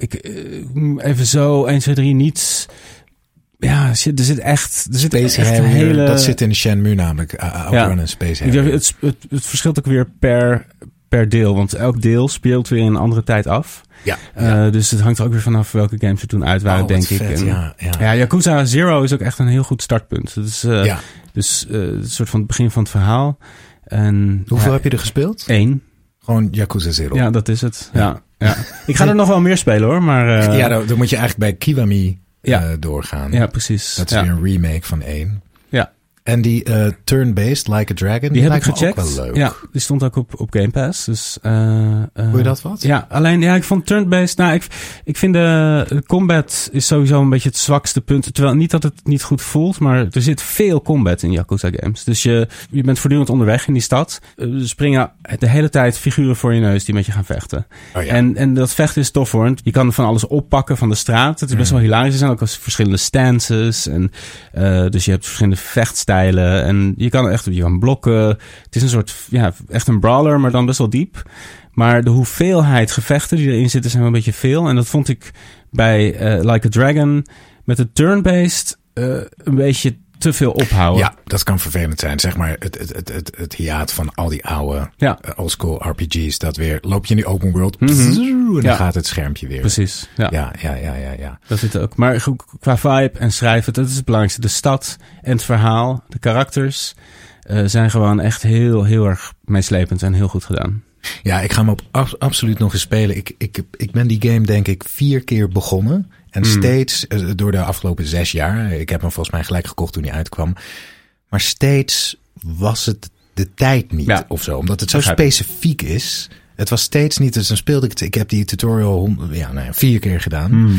even zo 1, 2, 3 niets. Ja, er zit echt Space Harrier, dat zit in de Shenmue namelijk. Outrun en Space Harrier. Het verschilt ook weer per deel, want elk deel speelt weer in een andere tijd af. Ja. Dus het hangt er ook weer vanaf welke games er toen uit waren, denk ik. Vet, en, Yakuza 0 is ook echt een heel goed startpunt. Dat is dus het soort van het begin van het verhaal. En, hoeveel heb je er gespeeld? 1. Gewoon Yakuza 0. Ja, dat is het. Ja. Ik ga er nog wel meer spelen hoor, maar dan moet je eigenlijk bij Kiwami doorgaan. Ja, precies. Dat is weer een remake van 1. Ja. En die turn-based Like a Dragon, die heb ik gecheckt. Ook wel leuk. Ja, die stond ook op Game Pass. Dus, vond je dat wat? Ja, alleen ik vond turn-based. Nou, ik vind de combat is sowieso een beetje het zwakste punt. Terwijl niet dat het niet goed voelt, maar er zit veel combat in Yakuza games. Dus je bent voortdurend onderweg in die stad. Er springen de hele tijd figuren voor je neus die met je gaan vechten. Oh, ja. En dat vechten is tof hoor. Je kan van alles oppakken van de straat. Het is best wel hilarisch. Er zijn ook verschillende stances. En dus je hebt verschillende vechtstijlen. En je kan blokken. Het is een soort, echt een brawler, maar dan best wel diep. Maar de hoeveelheid gevechten die erin zitten zijn wel een beetje veel. En dat vond ik bij Like a Dragon met de turn-based een beetje te veel ophouden. Ja, dat kan vervelend zijn. Zeg maar het hiaat van al die oude oldschool RPG's. Dat weer, loop je in die open world en dan gaat het schermpje weer. Precies. Ja. Dat zit er ook. Maar goed, qua vibe en schrijven, dat is het belangrijkste. De stad en het verhaal, de karakters zijn gewoon echt heel, heel erg meeslepend en heel goed gedaan. Ja, ik ga hem absoluut nog eens spelen. Ik ben die game denk ik 4 keer begonnen. En steeds, door de afgelopen 6 jaar... ik heb hem volgens mij gelijk gekocht toen hij uitkwam. Maar steeds was het de tijd niet of zo. Omdat het zo specifiek is. Het was steeds niet, dus dan speelde ik heb die tutorial 4 keer gedaan.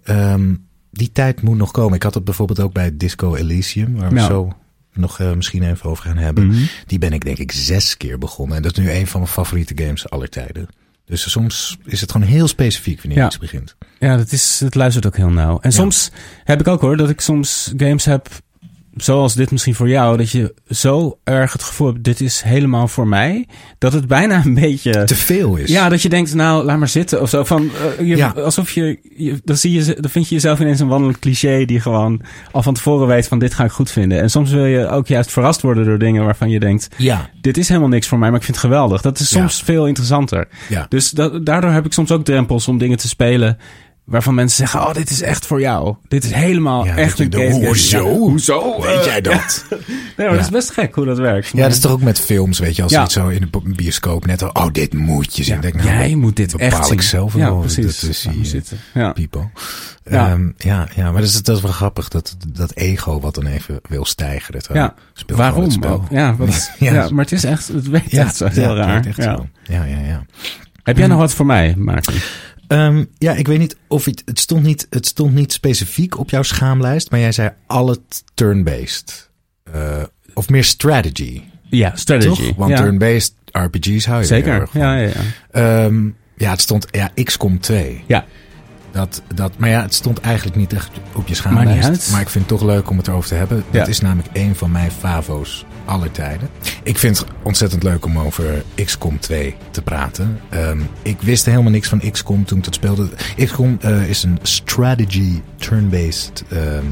Die tijd moet nog komen. Ik had het bijvoorbeeld ook bij Disco Elysium, waar we zo nog misschien even over gaan hebben. Die ben ik denk ik 6 keer begonnen. En dat is nu een van mijn favoriete games aller tijden. Dus soms is het gewoon heel specifiek wanneer je iets begint. Ja, het luistert ook heel nauw. En soms heb ik ook dat ik soms games heb, zoals dit misschien voor jou, dat je zo erg het gevoel hebt, dit is helemaal voor mij, dat het bijna een beetje te veel is. Ja, dat je denkt, nou, laat maar zitten of zo. Alsof dan vind je jezelf ineens een wandelend cliché die gewoon al van tevoren weet van dit ga ik goed vinden. En soms wil je ook juist verrast worden door dingen waarvan je denkt, dit is helemaal niks voor mij, maar ik vind het geweldig. Dat is soms veel interessanter. Ja. Dus daardoor heb ik soms ook drempels om dingen te spelen waarvan mensen zeggen, dit is echt voor jou. Dit is helemaal echt een game. Hoezo? Weet jij dat? Nee, maar dat is best gek hoe dat werkt. Ja, dat is toch ook met films, weet je. Als je het zo in een bioscoop net dit moet je zien. Denk, jij moet dit echt zien. Ik zelf wel. Precies. People. Maar dat is wel grappig. Dat ego wat dan even wil stijgen. Waarom ook? Maar het is echt, het werkt echt zo heel raar. Ja. Heb jij nog wat voor mij, Maarten? Ik weet niet of het stond niet specifiek op jouw schaamlijst, maar jij zei alle turn-based. Of meer strategy. Ja, strategy. Toch? Want turn-based RPG's hou je zeker heel erg van. Ja. Het stond XCOM 2. Ja. Maar het stond eigenlijk niet echt op je schaamlijst. Maar ik vind het toch leuk om het erover te hebben. Dat is namelijk een van mijn favo's aller tijden. Ik vind het ontzettend leuk om over XCOM 2 te praten. Ik wist helemaal niks van XCOM toen ik dat speelde. XCOM is een strategy, turn-based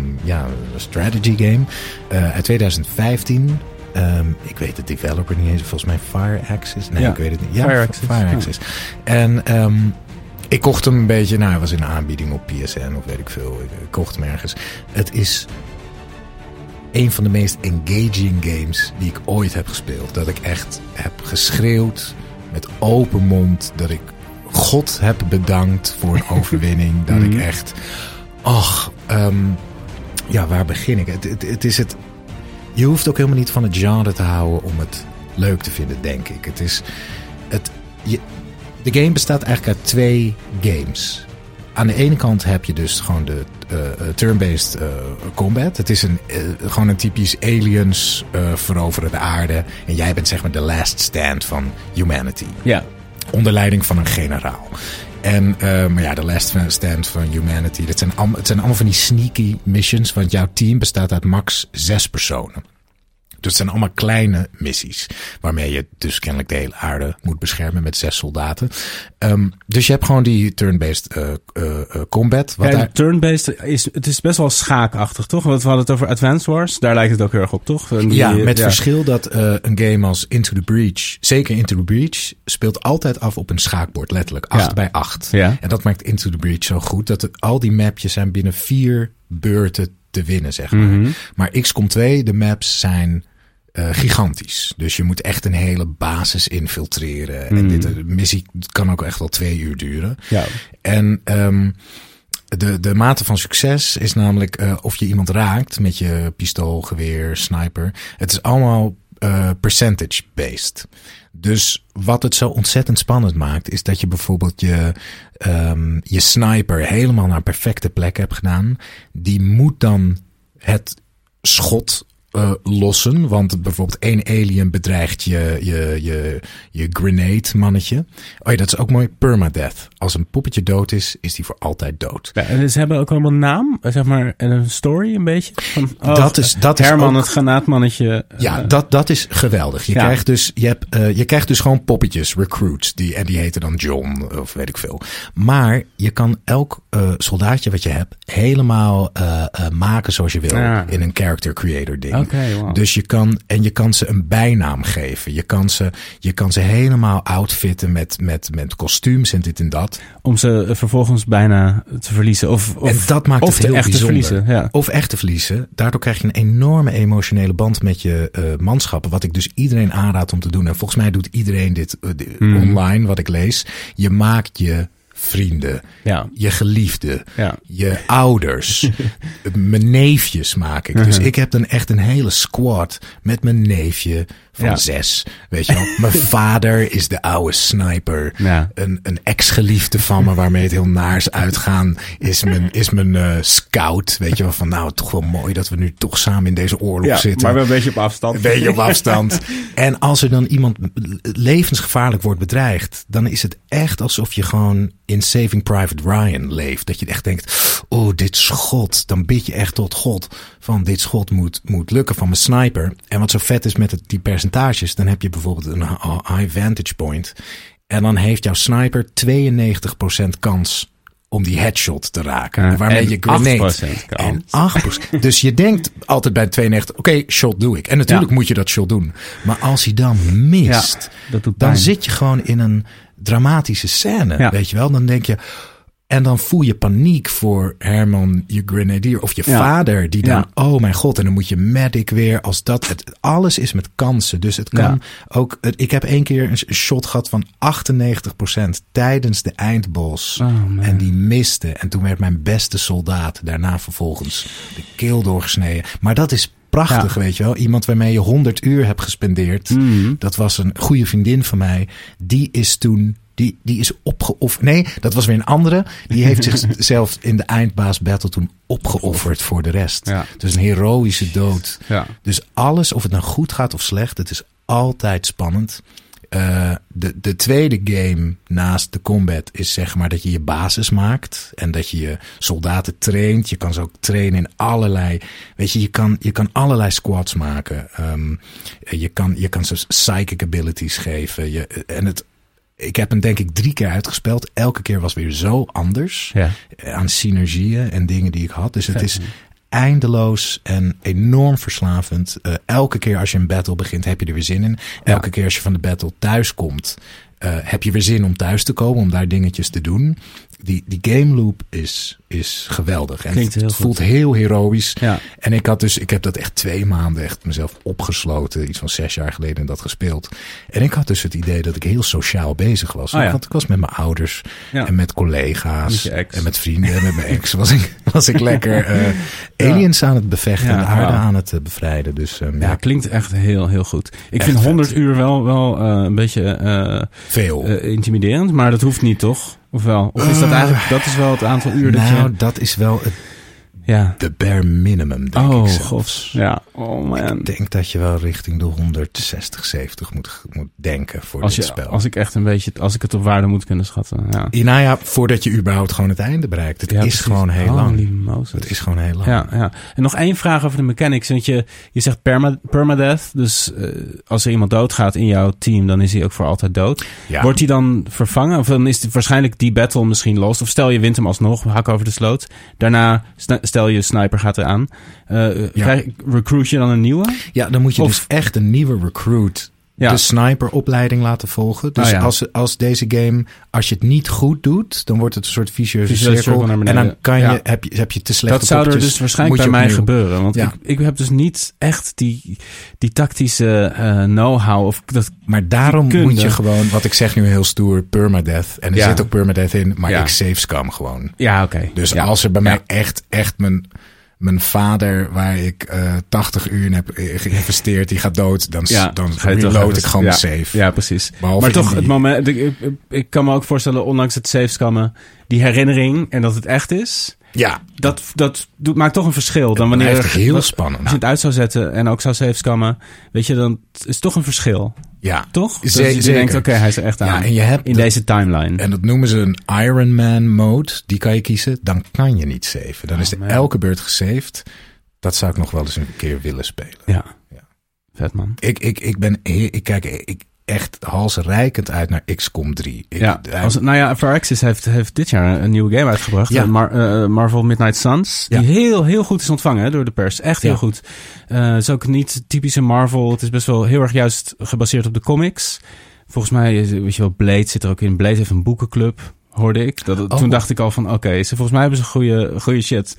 strategy game uit 2015. Ik weet de developer niet eens. Volgens mij Fireaxis. Nee, ik weet het niet. Ja, Fireaxis. En ik kocht hem een beetje, hij was in een aanbieding op PSN of weet ik veel. Ik kocht hem ergens. Het is een van de meest engaging games die ik ooit heb gespeeld. Dat ik echt heb geschreeuwd met open mond. Dat ik God heb bedankt voor een overwinning. Dat ik echt, waar begin ik? Het is het. Je hoeft ook helemaal niet van het genre te houden om het leuk te vinden, denk ik. Het is de game bestaat eigenlijk uit 2 games. Aan de ene kant heb je dus gewoon de turn-based combat. Het is gewoon een typisch aliens veroveren de aarde. En jij bent zeg maar de last stand van humanity. Ja. Onder leiding van een generaal. En de last stand van humanity. Het zijn allemaal van die sneaky missions. Want jouw team bestaat uit max 6 personen. Dus het zijn allemaal kleine missies. Waarmee je dus kennelijk de hele aarde moet beschermen met 6 soldaten. Dus je hebt gewoon die turn-based combat. Turn-based het is best wel schaakachtig, toch? Want we hadden het over Advance Wars. Daar lijkt het ook heel erg op, toch? Verschil dat een game als Into the Breach, zeker Into the Breach, speelt altijd af op een schaakbord. Letterlijk 8 bij 8. Ja. En dat maakt Into the Breach zo goed. Dat al die mapjes zijn binnen 4 beurten te winnen, zeg maar. Mm-hmm. Maar XCOM 2, de maps zijn gigantisch. Dus je moet echt een hele basis infiltreren. En de missie kan ook echt wel 2 uur duren. Ja. En de mate van succes is namelijk of je iemand raakt met je pistool, geweer, sniper. Het is allemaal percentage-based. Dus wat het zo ontzettend spannend maakt, is dat je bijvoorbeeld je sniper helemaal naar een perfecte plek hebt gedaan. Die moet dan het schot lossen. Want bijvoorbeeld 1 alien bedreigt je grenade mannetje. Dat is ook mooi. Permadeath. Als een poppetje dood is, is die voor altijd dood. Ja, en ze hebben ook allemaal een naam, zeg maar, en een story een beetje. Van, dat is Herman, ook, het granaatmannetje. Ja, dat is geweldig. Je krijgt dus gewoon poppetjes, recruits. Die heten dan John of weet ik veel. Maar je kan elk soldaatje wat je hebt helemaal maken zoals je wil. Ja. In een character creator ding. Okay, wow. Dus je kan ze een bijnaam geven. Je kan ze helemaal outfitten met kostuums en dit en dat. Om ze vervolgens bijna te verliezen. En dat maakt het heel bijzonder. Verliezen, ja. Of echt te verliezen. Daardoor krijg je een enorme emotionele band met je manschappen. Wat ik dus iedereen aanraad om te doen. En volgens mij doet iedereen dit online, wat ik lees. Je maakt je vrienden, je geliefden, je ouders, mijn neefjes maak ik. Dus ik heb dan echt een hele squad met mijn neefje, van 6. Weet je wel. Mijn vader is de oude sniper. Ja. Een ex-geliefde van me waarmee het heel naars uitgaan is mijn scout. Weet je wel, van nou, toch wel mooi dat we nu toch samen in deze oorlog zitten. Maar wel een beetje op afstand. Een beetje op afstand. En als er dan iemand levensgevaarlijk wordt bedreigd, dan is het echt alsof je gewoon in Saving Private Ryan leeft. Dat je echt denkt, oh, dit schot. Dan bid je echt tot God van dit schot moet lukken van mijn sniper. En wat zo vet is met die percentages, dan heb je bijvoorbeeld een high vantage point. En dan heeft jouw sniper 92% kans om die headshot te raken. Waarmee je grenade. En 8%. Dus je denkt altijd bij 92, oké, shot doe ik. En natuurlijk moet je dat shot doen. Maar als hij dan mist, dan zit je gewoon in een dramatische scène. Ja. Weet je wel? Dan denk je, en dan voel je paniek voor Herman, je grenadier of je vader. Die dan, oh mijn god, en dan moet je medic weer. Als dat, alles is met kansen. Dus het kan ook. Ik heb 1 keer een shot gehad van 98% tijdens de eindboss. En die miste. En toen werd mijn beste soldaat daarna vervolgens de keel doorgesneden. Maar dat is prachtig, weet je wel. Iemand waarmee je 100 uur hebt gespendeerd. Dat was een goede vriendin van mij. Die is toen... Die is opgeofferd. Nee, dat was weer een andere. Die heeft zichzelf in de eindbaas battle toen opgeofferd voor de rest. Ja. Dus een heroïsche dood. Ja. Dus alles, of het nou goed gaat of slecht, het is altijd spannend. De tweede game naast de combat is zeg maar dat je je basis maakt. En dat je je soldaten traint. Je kan ze ook trainen in allerlei... Weet je, je kan allerlei squads maken. Je kan ze psychic abilities geven. Ik heb hem denk ik 3 keer uitgespeeld. Elke keer was weer zo anders. Ja. Aan synergieën en dingen die ik had. Dus het is eindeloos en enorm verslavend. Elke keer als je een battle begint, heb je er weer zin in. Elke keer als je van de battle thuis komt, heb je weer zin om thuis te komen. Om daar dingetjes te doen. Die game loop is geweldig. En het voelt heel heroïs. Ja. En ik heb dat echt 2 maanden echt mezelf opgesloten. Iets van 6 jaar geleden dat gespeeld. En ik had dus het idee dat ik heel sociaal bezig was. Want ik was met mijn ouders en met collega's. En met vrienden en met mijn ex. Was ik lekker aliens aan het bevechten. En de aarde aan het bevrijden. Dus, klinkt echt heel, heel goed. Ik vind 100 uur wel een beetje veel intimiderend. Maar dat hoeft niet, toch? Of wel? Of is dat eigenlijk, dat is wel het aantal uur dat is wel de bare minimum, denk ik zelfs. Ja, oh man. Ik denk dat je wel richting de 160, 70 moet denken voor dit spel. Als ik het op waarde moet kunnen schatten. Ja. Nou ja, voordat je überhaupt gewoon het einde bereikt. Het is gewoon heel lang. Het is gewoon heel lang. Ja. En nog 1 vraag over de mechanics. Want je zegt permadeath. Dus als er iemand doodgaat in jouw team, dan is hij ook voor altijd dood. Ja. Wordt hij dan vervangen? Of dan is waarschijnlijk die battle misschien lost? Of stel je wint hem alsnog, hak over de sloot. Daarna... Stel je sniper gaat eraan. Recruit je dan een nieuwe? Ja, dan moet je dus echt een nieuwe recruit de sniperopleiding laten volgen. Dus als deze game, als je het niet goed doet, dan wordt het een soort vicieuze cirkel. En dan kan heb je te slechte Dat zou er dus waarschijnlijk bij mij gebeuren. Want ik heb dus niet echt die tactische know-how. Maar daarom moet je gewoon, wat ik zeg nu heel stoer, permadeath. En er zit ook permadeath in, maar ik save scam gewoon. Ja, oké. Dus als er bij mij echt mijn vader, waar ik 80 uur in heb geïnvesteerd, die gaat dood, dan reload ik gewoon de save. Ja, precies. Maar toch, het moment, ik kan me ook voorstellen, ondanks het save scammen, die herinnering en dat het echt is, dat maakt toch een verschil. Dan wanneer het heel spannend. Als je het uit zou zetten en ook zou save scammen, weet je, dan is toch een verschil. Ja, toch? Dus je denkt, oké, hij is er echt aan. En je hebt in deze timeline. En dat noemen ze een Iron Man mode. Die kan je kiezen. Dan kan je niet saven. Dan is elke beurt gesaved. Dat zou ik nog wel eens een keer willen spelen. Ja. Vet man. Ik kijk echt halsreikend uit naar XCOM 3. Firaxis heeft dit jaar een nieuwe game uitgebracht. Ja. Marvel Midnight Suns. Die heel, heel goed is ontvangen door de pers. Echt heel goed. Het is ook niet typische Marvel. Het is best wel heel erg juist gebaseerd op de comics. Volgens mij, weet je wel, Blade zit er ook in. Blade heeft een boekenclub. Hoorde ik. Toen dacht ik al van, volgens mij hebben ze goede shit.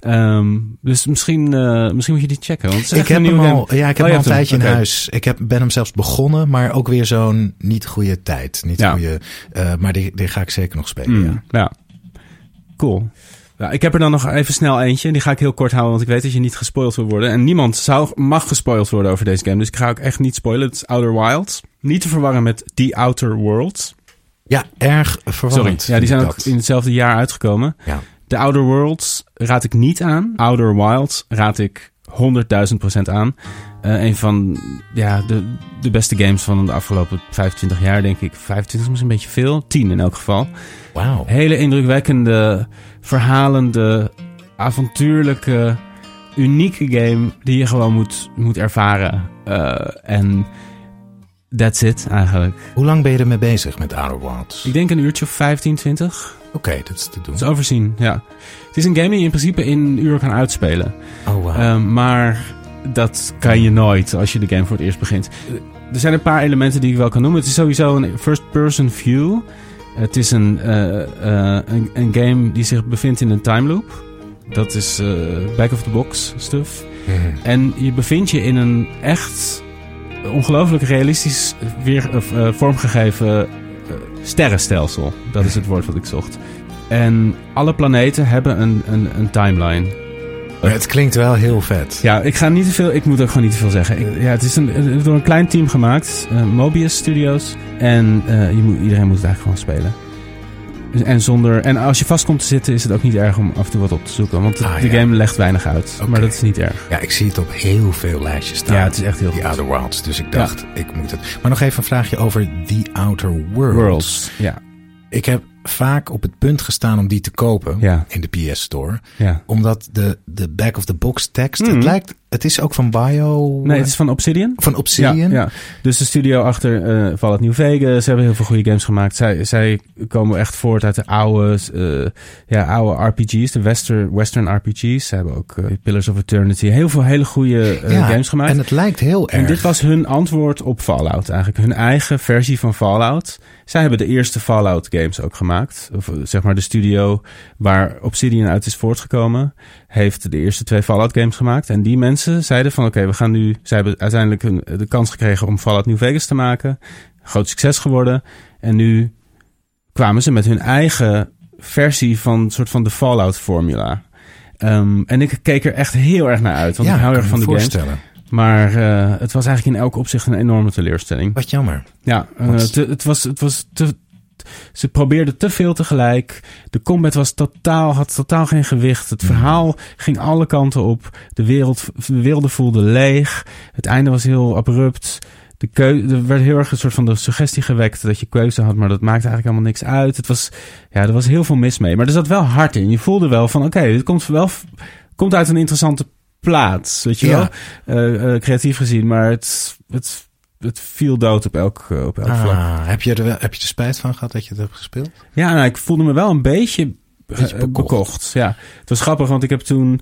Dus misschien moet je die checken. Want ik heb hem al een tijdje in huis. Ik ben hem zelfs begonnen, maar ook weer zo'n niet goede tijd. Maar die ga ik zeker nog spelen. Ja. Cool. Ik heb er dan nog even snel eentje. Die ga ik heel kort houden, want ik weet dat je niet gespoild wil worden. En niemand mag gespoild worden over deze game. Dus ik ga ook echt niet spoilen. Het is Outer Wilds. Niet te verwarren met The Outer Worlds. Ja, erg verwarrend. Sorry, ja, die zijn ook in hetzelfde jaar uitgekomen. Ja. The Outer Worlds raad ik niet aan. Outer Wilds raad ik 100.000% aan. Een van de beste games van de afgelopen 25 jaar, denk ik. 25 is misschien een beetje veel. 10 in elk geval. Wauw. Hele indrukwekkende, verhalende, avontuurlijke, unieke game die je gewoon moet ervaren. En that's it eigenlijk. Hoe lang ben je ermee bezig met Outer Wilds? Ik denk een uurtje of 15, 20. Oké, dat is te doen. Dat is overzien, ja. Het is een game die je in principe in een uur kan uitspelen. Oh, wow. Maar dat kan je nooit als je de game voor het eerst begint. Er zijn een paar elementen die ik wel kan noemen. Het is sowieso een first-person view. Het is een game die zich bevindt in een time loop. Dat is back-of-the-box stuff. Mm-hmm. En je bevindt je in een echt ongelooflijk realistisch vormgegeven sterrenstelsel. Dat is het woord wat ik zocht. En alle planeten hebben een timeline. Maar het klinkt wel heel vet. Ja, ik moet ook gewoon niet te veel zeggen. Het is door een klein team gemaakt. Mobius Studios. En iedereen moet het eigenlijk gewoon spelen. En als je vast komt te zitten, is het ook niet erg om af en toe wat op te zoeken. Want de game legt weinig uit. Okay. Maar dat is niet erg. Ja, ik zie het op heel veel lijstjes staan. Ja, het is echt heel goed. The Outer Wilds. Dus ik dacht, ik moet het. Maar nog even een vraagje over The Outer Worlds. Ja. Ik heb vaak op het punt gestaan om die te kopen in de PS Store. Ja. Omdat de back-of-the-box tekst, het is ook van Bio... Nee, het is van Obsidian. Van Obsidian? Ja. Dus de studio achter Fallout New Vegas. Ze hebben heel veel goede games gemaakt. Zij komen echt voort uit de oude RPG's, de Western RPG's. Ze hebben ook Pillars of Eternity. Heel veel hele goede games gemaakt. En het lijkt heel erg. En dit was hun antwoord op Fallout eigenlijk. Hun eigen versie van Fallout. Zij hebben de eerste Fallout games ook gemaakt. Of zeg maar de studio waar Obsidian uit is voortgekomen, heeft de eerste 2 Fallout games gemaakt. En die mensen zeiden van oké, we gaan nu... Zij hebben uiteindelijk de kans gekregen om Fallout New Vegas te maken. Groot succes geworden. En nu kwamen ze met hun eigen versie van soort van de Fallout formula. En ik keek er echt heel erg naar uit. Want ik hou erg van de games. Maar het was eigenlijk in elk opzicht een enorme teleurstelling. Wat jammer. Ja, het was te... Ze probeerden te veel tegelijk. De combat had totaal geen gewicht. Het verhaal ging alle kanten op. De werelden voelden leeg. Het einde was heel abrupt. Er werd heel erg een soort van de suggestie gewekt dat je keuze had, maar dat maakte eigenlijk helemaal niks uit. Er was heel veel mis mee. Maar er zat wel hard in. Je voelde wel van oké, dit komt uit een interessante plaats. Weet je wel? Creatief gezien, maar het viel dood op elk vlak. Heb je er spijt van gehad dat je het hebt gespeeld? Ja, nou, ik voelde me wel een beetje bekocht. Ja, het was grappig, want ik heb toen...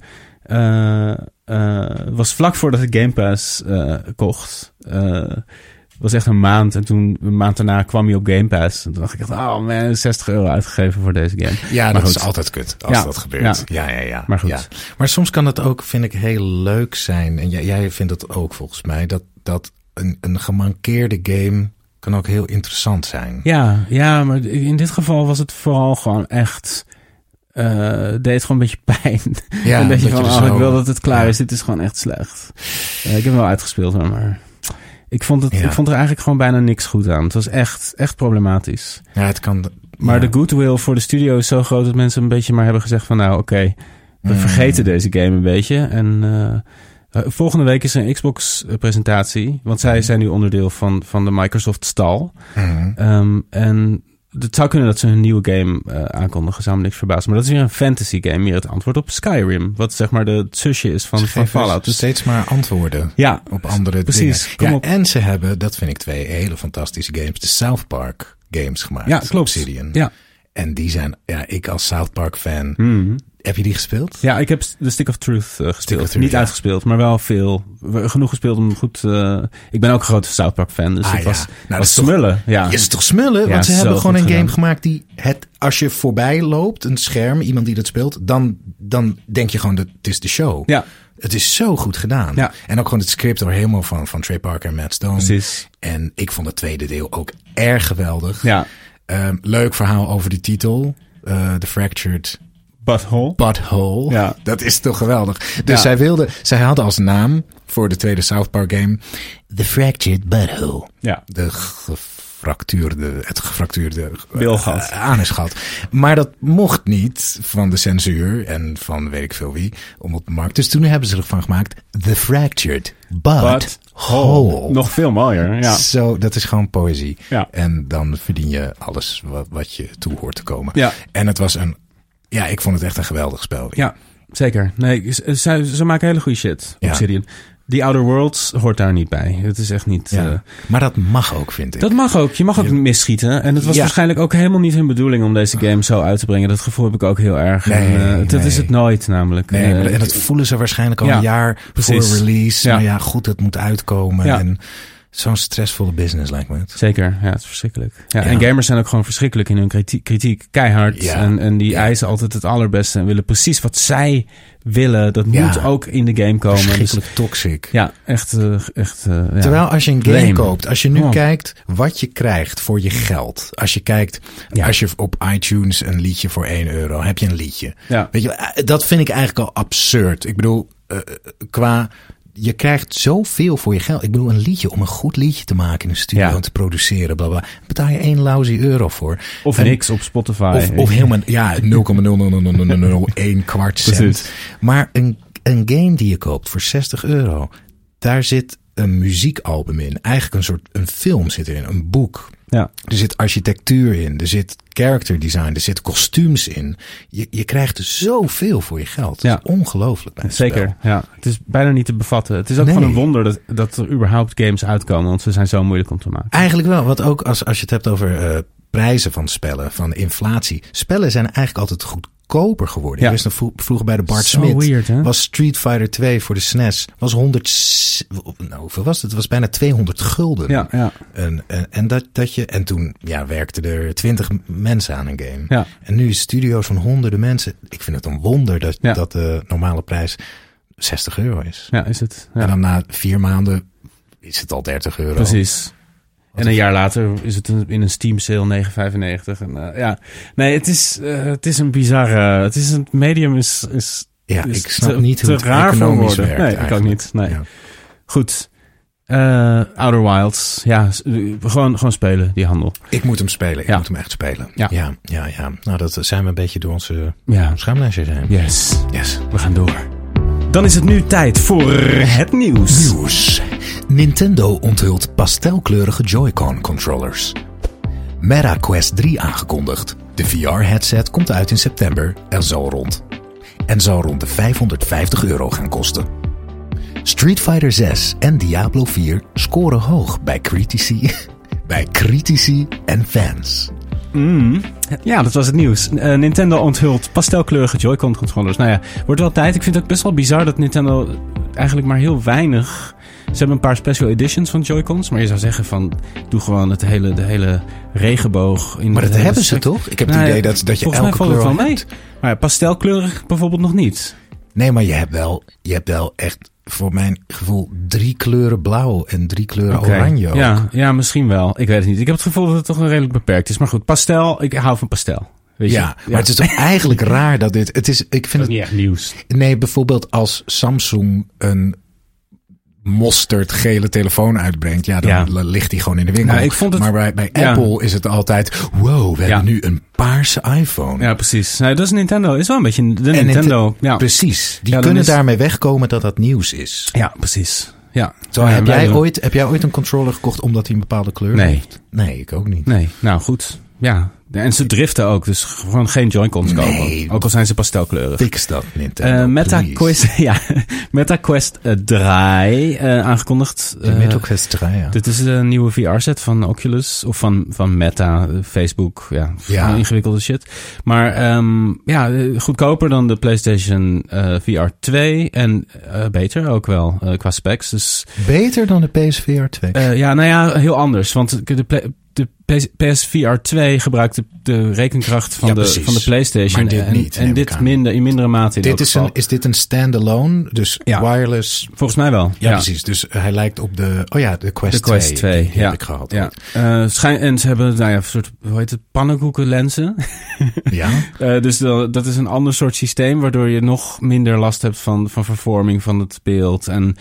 was vlak voordat ik Game Pass kocht. Was echt een maand. En toen, een maand daarna, kwam hij op Game Pass. En toen dacht ik, oh man, €60 uitgegeven voor deze game. Ja, dat is altijd kut als dat gebeurt. Ja. Maar goed. Ja. Maar soms kan het ook, vind ik, heel leuk zijn. En jij vindt het ook volgens mij, dat een gemankeerde game kan ook heel interessant zijn. Ja, maar in dit geval was het vooral gewoon echt... deed gewoon een beetje pijn. Ja, een beetje van, ik wil dat het klaar is. Dit is gewoon echt slecht. Ik heb hem wel uitgespeeld, maar ik vond er eigenlijk gewoon bijna niks goed aan. Het was echt problematisch. Ja, het kan... Maar de goodwill voor de studio is zo groot dat mensen een beetje maar hebben gezegd van nou, oké, we vergeten deze game een beetje. En volgende week is er een Xbox-presentatie. Want zij zijn nu onderdeel van de Microsoft-stal. En het zou kunnen dat ze een nieuwe game aankondigen, zou me niks verbazen. Maar dat is weer een fantasy game, meer het antwoord op Skyrim. Wat zeg maar het zusje is van Fallout. Dus steeds maar antwoorden op andere precies, dingen. Ja, en ze hebben, dat vind ik 2 hele fantastische games, de South Park games gemaakt. Ja, klopt. Obsidian. Ja. En die zijn, ik als South Park fan... Heb je die gespeeld? Ja, ik heb de Stick of Truth gespeeld. Niet uitgespeeld, maar wel veel. Genoeg gespeeld om goed... ik ben ook een grote South Park fan, dus het was smullen. Ja. Is toch smullen? Want ze hebben gewoon een game gemaakt die als je voorbij loopt, een scherm, iemand die dat speelt, dan denk je gewoon dat het is de show. Ja. Het is zo goed gedaan. Ja. En ook gewoon het script door helemaal van Trey Parker en Matt Stone. Precies. En ik vond het tweede deel ook erg geweldig. Ja. Leuk verhaal over de titel. The Fractured Butthole. Ja. Dat is toch geweldig. Dus zij hadden als naam voor de tweede South Park game The Fractured Butthole. Ja. Het gefractuurde bilgat. anusgat. Maar dat mocht niet van de censuur en van weet ik veel wie om op de markt. Dus toen hebben ze ervan gemaakt The Fractured Butthole. Nog veel mooier, ja. Zo, dat is gewoon poëzie. Ja. En dan verdien je alles wat je toe hoort te komen. Ja. En het was ik vond het echt een geweldig spel. Ja, zeker. Nee, ze maken hele goede shit, Obsidian. Die Outer Worlds hoort daar niet bij. Het is echt niet... maar dat mag ook, vind ik. Dat mag ook. Je mag ook misschieten. En het was waarschijnlijk ook helemaal niet hun bedoeling om deze game zo uit te brengen. Dat gevoel heb ik ook heel erg. Dat is het nooit namelijk. Nee, en dat voelen ze waarschijnlijk al een jaar voor release. Ja. Maar goed, het moet uitkomen. Ja. En zo'n stressvolle business lijkt me het. Zeker, het is verschrikkelijk. Ja. En gamers zijn ook gewoon verschrikkelijk in hun kritiek. Keihard. Ja. En die eisen altijd het allerbeste en willen precies wat zij willen. Dat moet ook in de game komen. Verschrikkelijk toxic. Ja, echt. Terwijl als je een game koopt, als je nu kijkt wat je krijgt voor je geld. Als je kijkt, als je op iTunes een liedje voor €1, heb je een liedje. Ja. Weet je, dat vind ik eigenlijk al absurd. Ik bedoel, je krijgt zoveel voor je geld. Ik bedoel, een liedje, om een goed liedje te maken in een studio en te produceren, blablabla, betaal je €1 voor. Of niks op Spotify. Of helemaal, 0,00001 kwart cent. Maar een game die je koopt voor €60, daar zit een muziekalbum in. Eigenlijk een film zit erin, een boek. Ja. Er zit architectuur in, er zit character design, er zit kostuums in. Je krijgt zoveel voor je geld. Dat is ongelooflijk. Zeker, ja. Het is bijna niet te bevatten. Het is ook gewoon een wonder dat er überhaupt games uitkomen, want ze zijn zo moeilijk om te maken. Eigenlijk wel, want ook als je het hebt over prijzen van spellen, van inflatie. Spellen zijn eigenlijk altijd goedkoper geworden. Ja. Vroeger bij de Bart Smit was Street Fighter 2 voor de SNES was hoeveel was het? Het was bijna €200. Ja. En toen werkten er 20 mensen aan een game. Ja. En nu studio's van honderden mensen. Ik vind het een wonder dat de normale prijs €60 is. Ja, is het. Ja. En dan na 4 maanden is het al €30. Precies. En een jaar later is het in een Steam sale €9,95. Het is een bizarre... Het medium is ik snap niet hoe het economisch werkt. Nee, ik ook niet. Nee. Ja. Goed. Outer Wilds. Ja, gewoon spelen, die handel. Ik moet hem spelen. Ik moet hem echt spelen. Ja. Nou, dat zijn we een beetje door onze schaamlijstjes heen. Yes. We gaan door. Dan is het nu tijd voor het nieuws. Nintendo onthult pastelkleurige Joy-Con controllers. Meta Quest 3 aangekondigd. De VR-headset komt uit in september en zal rond de €550 gaan kosten. Street Fighter 6 en Diablo 4 scoren hoog bij critici en fans. Ja, dat was het nieuws. Nintendo onthult pastelkleurige Joy-Con controllers. Nou ja, wordt wel tijd. Ik vind het ook best wel bizar dat Nintendo eigenlijk maar heel weinig... Ze hebben een paar special editions van Joy-Cons, maar je zou zeggen van doe gewoon de hele regenboog. Maar dat hebben ze toch? Ik heb het idee dat je elke kleur hebt. Mee. Maar ja, pastelkleurig bijvoorbeeld nog niet. Nee, maar je hebt wel echt voor mijn gevoel 3 kleuren blauw en 3 kleuren oranje ook. Ja, misschien wel. Ik weet het niet. Ik heb het gevoel dat het toch een redelijk beperkt is. Maar goed, pastel. Ik hou van pastel. Weet je? Maar het is toch eigenlijk raar dat dit... Ik vind het niet echt nieuws. Nee, bijvoorbeeld als Samsung een mosterdgele telefoon uitbrengt, dan ligt die gewoon in de winkel. Maar bij Apple is het altijd, wow, we hebben nu een paarse iPhone. Ja, precies. Nee, dat is Nintendo. Is wel een beetje de Nintendo. Precies. Die kunnen daarmee wegkomen dat nieuws is. Ja, precies. Ja. Heb jij ooit een controller gekocht omdat hij een bepaalde kleur heeft? Nee, ik ook niet. Nee, nou goed. Ja. En ze driften ook, dus gewoon geen Joy-Cons kopen. Ook al zijn ze pastelkleurig. Fix dat, Nintendo. Meta Quest 3 aangekondigd. Meta Quest 3, ja. Dit is een nieuwe VR-set van Oculus. Of van Meta, Facebook. Ja. Ingewikkelde shit. Maar goedkoper dan de PlayStation VR 2. En beter ook wel, qua specs. Dus, beter dan de PSVR 2? heel anders. Want de PSVR 2 gebruikt de rekenkracht van de PlayStation. Maar dit niet. En dit in mindere mate in is dit een standalone? Dus wireless? Volgens mij wel. Ja, precies. Dus hij lijkt op de Quest 2. Quest 2, die heb ik gehad. Ja. En ze hebben een soort, hoe heet het, pannenkoekenlenzen. Ja. Dus dat is een ander soort systeem, waardoor je nog minder last hebt van vervorming van het beeld. En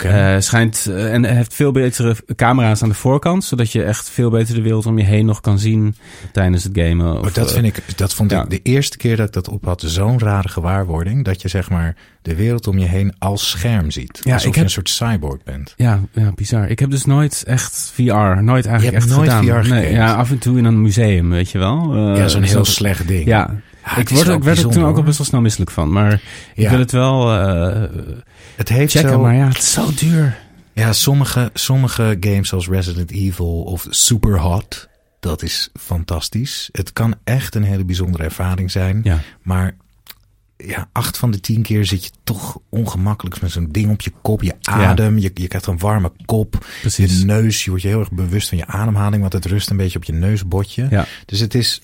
en heeft veel betere camera's aan de voorkant, zodat je echt veel beter de wereld om je heen nog kan zien tijdens het gamen. Dat vond ik de eerste keer dat ik dat op had zo'n rare gewaarwording, dat je zeg maar de wereld om je heen als scherm ziet. Ja, alsof je een soort cyborg bent. Ja, bizar. Ik heb dus nooit echt VR, nooit eigenlijk echt nooit gedaan. VR nee, ja, af en toe in een museum, weet je wel. Zo'n heel slecht ding. Ja. Ik werd er toen ook al best wel snel misselijk van. Maar ik wil het wel het heeft checken, maar het is zo duur. Ja, sommige games zoals Resident Evil of Superhot, dat is fantastisch. Het kan echt een hele bijzondere ervaring zijn. Ja. Maar 8 van de 10 keer zit je toch ongemakkelijk met zo'n ding op je kop. Je adem, je krijgt een warme kop. Precies. Je neus, je wordt je heel erg bewust van je ademhaling, want het rust een beetje op je neusbotje. Ja. Dus het is,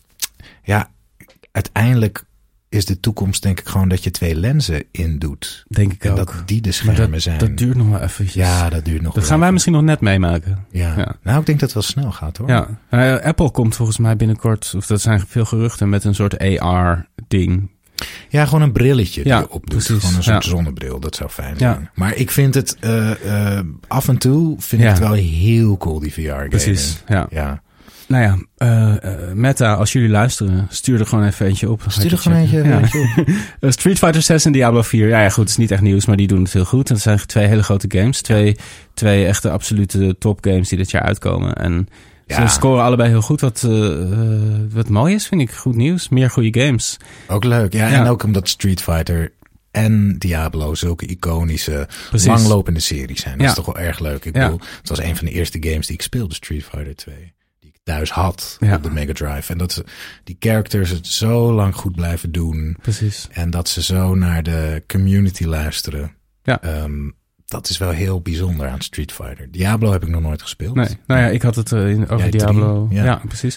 uiteindelijk is de toekomst denk ik gewoon dat je 2 lenzen indoet. Denk ik en ook. Dat die de schermen zijn. Dat duurt nog wel eventjes. Ja, dat duurt nog. Dat gaan wij misschien nog net meemaken. Ja. Nou, ik denk dat het wel snel gaat hoor. Ja. Apple komt volgens mij binnenkort, of dat zijn veel geruchten, met een soort AR-ding. Ja, gewoon een brilletje die je opdoet. Precies. Gewoon een soort zonnebril, dat zou fijn zijn. Maar ik vind het af en toe ik het wel heel cool, die VR-game. Precies, ja. Nou ja, Meta, als jullie luisteren, stuur er gewoon even eentje op. Stuur er gewoon eentje op. Street Fighter 6 en Diablo 4. Ja, goed, het is niet echt nieuws, maar die doen het heel goed. Het zijn 2 hele grote games. Twee echte absolute topgames die dit jaar uitkomen. En ze scoren allebei heel goed. Wat mooi is, vind ik. Goed nieuws. Meer goede games. Ook leuk, ja. En ook omdat Street Fighter en Diablo zulke iconische, langlopende series zijn. Dat is toch wel erg leuk. Ik bedoel, het was een van de eerste games die ik speelde, Street Fighter 2. Thuis had op de Mega Drive. En dat die characters het zo lang goed blijven doen. Precies. En dat ze zo naar de community luisteren. Ja. Dat is wel heel bijzonder aan Street Fighter. Diablo heb ik nog nooit gespeeld. Nee. Nou ja, ik had het over Diablo. Ja, precies.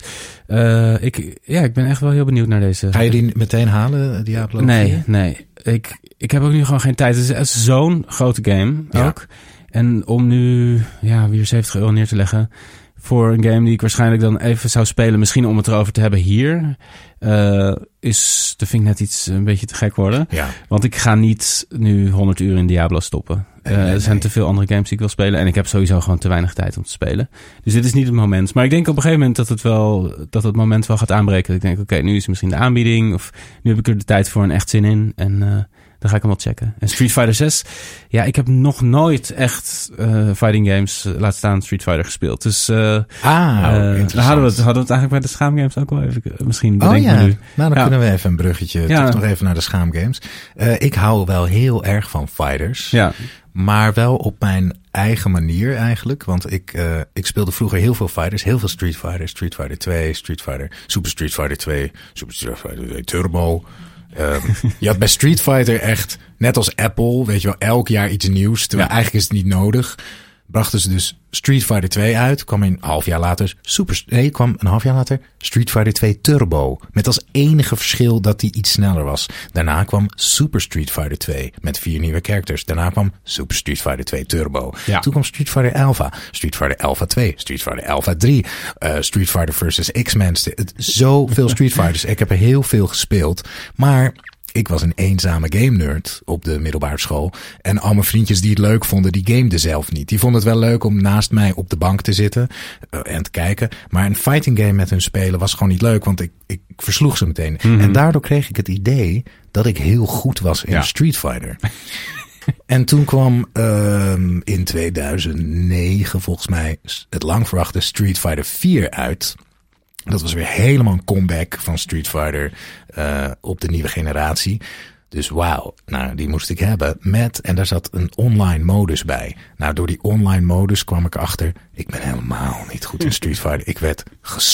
Ik ben echt wel heel benieuwd naar deze. Ga je die meteen halen, Diablo? Nee. Ik heb ook nu gewoon geen tijd. Het is zo'n grote game ook. En om nu weer €70 neer te leggen voor een game die ik waarschijnlijk dan even zou spelen, misschien om het erover te hebben hier, dat vind ik net iets een beetje te gek worden. Ja. Want ik ga niet nu 100 uur in Diablo stoppen. Er zijn te veel andere games die ik wil spelen en ik heb sowieso gewoon te weinig tijd om te spelen. Dus dit is niet het moment. Maar ik denk op een gegeven moment dat het moment wel gaat aanbreken. Ik denk, oké, nu is misschien de aanbieding, of nu heb ik er de tijd voor en echt zin in. En dan ga ik hem wel checken. En Street Fighter 6. Ja, ik heb nog nooit echt fighting games, laat staan Street Fighter, gespeeld. Dus dan hadden we het eigenlijk bij de schaamgames ook wel even misschien bedenken nu. Nou, dan kunnen we even een bruggetje toch nog even naar de schaamgames. Ik hou wel heel erg van fighters. Ja. Maar wel op mijn eigen manier eigenlijk. Want ik speelde vroeger heel veel fighters. Heel veel Street Fighter. Street Fighter 2, Street Fighter, Super Street Fighter 2, Super Street Fighter 2 Turbo. Je had bij Street Fighter echt, net als Apple, weet je wel, elk jaar iets nieuws. Terwijl eigenlijk is het niet nodig. Brachten ze dus Street Fighter 2 uit. Kwam een half jaar later Street Fighter 2 Turbo. Met als enige verschil dat die iets sneller was. Daarna kwam Super Street Fighter 2 met 4 nieuwe characters. Daarna kwam Super Street Fighter 2 Turbo. Ja. Toen kwam Street Fighter Alpha. Street Fighter Alpha 2. Street Fighter Alpha 3. Street Fighter versus X-Men. Zoveel Street Fighters. Ik heb er heel veel gespeeld. Maar ik was een eenzame game nerd op de middelbare school. En al mijn vriendjes die het leuk vonden, die gameden zelf niet. Die vonden het wel leuk om naast mij op de bank te zitten en te kijken. Maar een fighting game met hun spelen was gewoon niet leuk, want ik versloeg ze meteen. Mm-hmm. En daardoor kreeg ik het idee dat ik heel goed was in Street Fighter. En toen kwam in 2009 volgens mij het lang verwachte Street Fighter 4 uit. Dat was weer helemaal een comeback van Street Fighter op de nieuwe generatie. Dus wauw, nou die moest ik hebben en daar zat een online modus bij. Nou, door die online modus kwam ik achter, ik ben helemaal niet goed in Street Fighter. Ik werd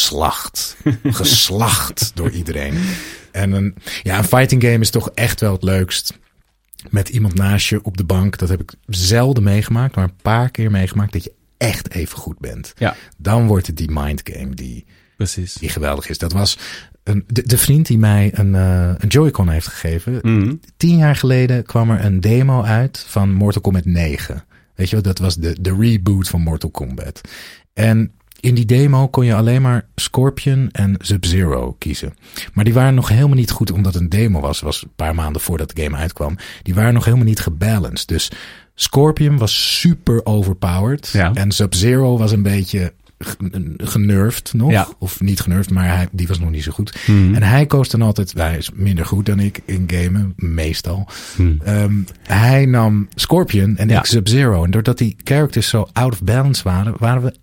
geslacht door iedereen. En een fighting game is toch echt wel het leukst. Met iemand naast je op de bank, dat heb ik zelden meegemaakt, maar een paar keer meegemaakt dat je echt even goed bent. Ja. Dan wordt het die mind game die Precies. Die geweldig is. Dat was de vriend die mij een Joy-Con heeft gegeven. 10 jaar geleden kwam er een demo uit van Mortal Kombat 9. Weet je wel, dat was de reboot van Mortal Kombat. En in die demo kon je alleen maar Scorpion en Sub-Zero kiezen. Maar die waren nog helemaal niet goed, omdat het een demo was. Het was een paar maanden voordat de game uitkwam. Die waren nog helemaal niet gebalanced. Dus Scorpion was super overpowered. Ja. En Sub-Zero was een beetje genervd nog. Ja. Of niet genervd, maar die was nog niet zo goed. En hij koos dan altijd, hij is minder goed dan ik in gamen, meestal. Hij nam Scorpion en ik Sub-Zero. En doordat die characters zo out of balance waren we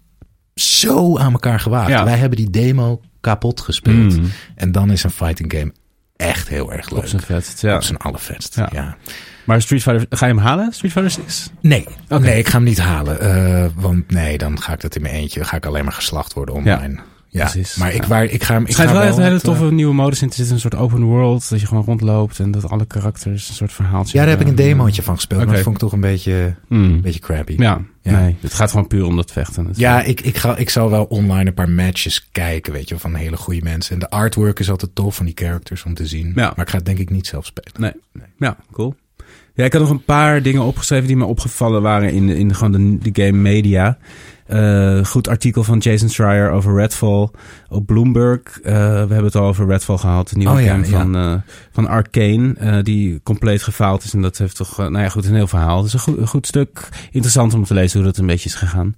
zo aan elkaar gewaagd. Ja. Wij hebben die demo kapot gespeeld. En dan is een fighting game echt heel erg leuk. Op zijn vetst, ja. Op zijn allervetst, ja. Maar Street Fighter, ga je hem halen? Street Fighter 6? Nee, nee, ik ga hem niet halen. Want nee, dan ga ik dat in mijn eentje. Dan ga ik alleen maar geslacht worden online. Ja, precies. Maar ik ga hem... Het schijnt wel echt een hele toffe nieuwe modus in te zitten. Een soort open world. Dat je gewoon rondloopt en dat alle karakters een soort verhaaltje... Ja, daar heb ik een demootje van gespeeld. Maar dat vond ik toch een beetje crappy. Ja, nee. Het gaat gewoon puur om dat vechten. Ja, ik zou wel online een paar matches kijken, weet je, van hele goede mensen. En de artwork is altijd tof van die characters om te zien. Ja. Maar ik ga het denk ik niet zelf spelen. Nee. Ja, cool. Ja, ik had nog een paar dingen opgeschreven die me opgevallen waren in gewoon de game media. Goed artikel van Jason Schreier over Redfall op Bloomberg. We hebben het al over Redfall gehad. De nieuwe game van Arcane. Die compleet gefaald is. En dat heeft toch, een heel verhaal. Het is een goed stuk. Interessant om te lezen hoe dat een beetje is gegaan.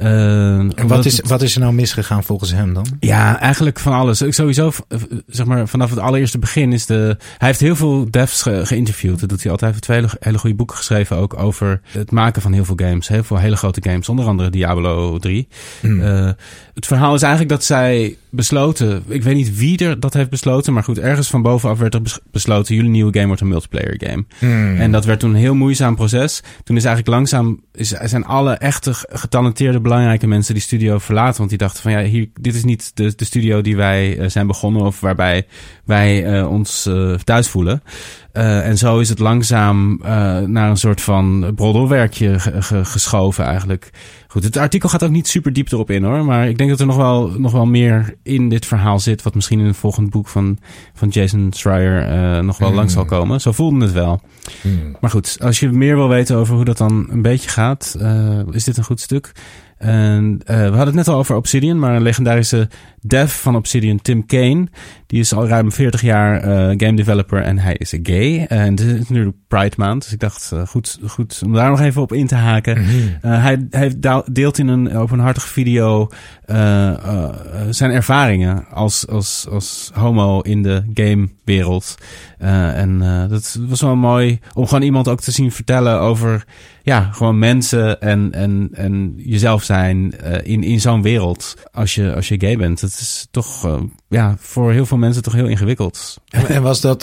En wat is er nou misgegaan volgens hem dan? Ja, eigenlijk van alles. Sowieso, zeg maar, vanaf het allereerste begin is hij heeft heel veel devs geïnterviewd. Dat doet hij altijd. Hij heeft 2 hele goede boeken geschreven ook over het maken van heel veel games. Heel veel hele grote games. Onder andere Diablo 3. Het verhaal is eigenlijk dat zij besloten, ik weet niet wie dat heeft besloten, maar goed, ergens van bovenaf werd er besloten, jullie nieuwe game wordt een multiplayer game. En dat werd toen een heel moeizaam proces. Toen is eigenlijk langzaam, zijn alle echte getalenteerde belangrijke mensen die studio verlaten, want die dachten van dit is niet de studio die wij zijn begonnen of waarbij wij ons thuis voelen. En zo is het langzaam naar een soort van broddelwerkje geschoven eigenlijk. Goed, het artikel gaat ook niet super diep erop in hoor. Maar ik denk dat er nog wel meer in dit verhaal zit. Wat misschien in het volgende boek van Jason Schreier nog wel langs zal komen. Zo voelde het wel. Maar goed, als je meer wil weten over hoe dat dan een beetje gaat, is dit een goed stuk. En we hadden het net al over Obsidian, maar een legendarische dev van Obsidian, Tim Kaine, die is al ruim 40 jaar game developer en hij is gay. En het is nu Pride maand, dus ik dacht goed om daar nog even op in te haken. Hij deelt in een openhartige video zijn ervaringen als homo in de gamewereld. Dat was wel mooi om gewoon iemand ook te zien vertellen over gewoon mensen en jezelf zijn in zo'n wereld als je gay bent. Dat is toch voor heel veel mensen toch heel ingewikkeld. En was dat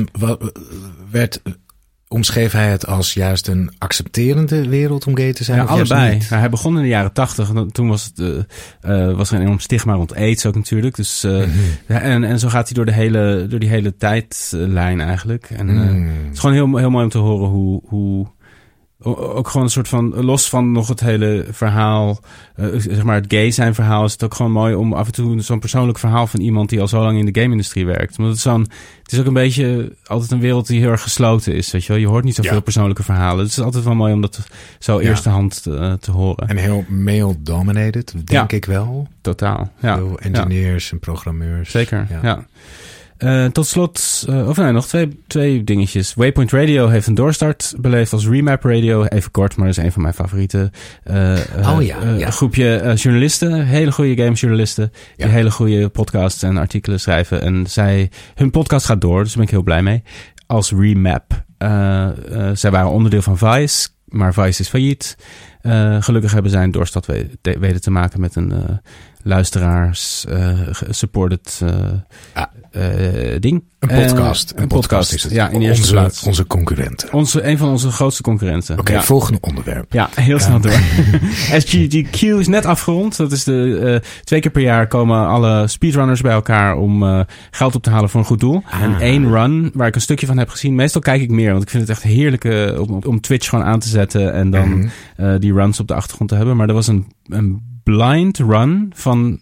omschreef hij het als juist een accepterende wereld om gay te zijn? Ja, allebei. Hij begon in de jaren 80. Toen was er een enorm stigma rond AIDS ook natuurlijk. Dus, en zo gaat hij door die hele tijdlijn eigenlijk. En het is gewoon heel, heel mooi om te horen hoe ook gewoon een soort van, los van nog het hele verhaal, zeg maar het gay zijn verhaal, is het ook gewoon mooi om af en toe zo'n persoonlijk verhaal van iemand die al zo lang in de game-industrie werkt. Maar het is ook een beetje altijd een wereld die heel erg gesloten is, weet je wel. Je hoort niet zoveel persoonlijke verhalen. Het is altijd wel mooi om dat zo eerste hand te horen. En heel male-dominated, denk ik wel. Totaal, ja. Veel engineers en programmeurs. Zeker, ja. Tot slot, nog twee dingetjes. Waypoint Radio heeft een doorstart beleefd als Remap Radio. Even kort, maar dat is een van mijn favorieten. Een groepje journalisten, hele goede gamejournalisten, die hele goede podcasts en artikelen schrijven. En hun podcast gaat door, dus daar ben ik heel blij mee. Als Remap. Zij waren onderdeel van Vice, maar Vice is failliet. Gelukkig hebben zij een doorstart weten te maken met een luisteraars supported ding. Een podcast is het. Ja, in de eerste plaats. Onze concurrenten. Een van onze grootste concurrenten. Oké, volgende onderwerp. Ja, heel snel door. SGDQ is net afgerond. Dat is 2 keer per jaar komen alle speedrunners bij elkaar om geld op te halen voor een goed doel. En 1 run, waar ik een stukje van heb gezien. Meestal kijk ik meer, want ik vind het echt heerlijk om Twitch gewoon aan te zetten en dan die runs op de achtergrond te hebben. Maar er was een blind run van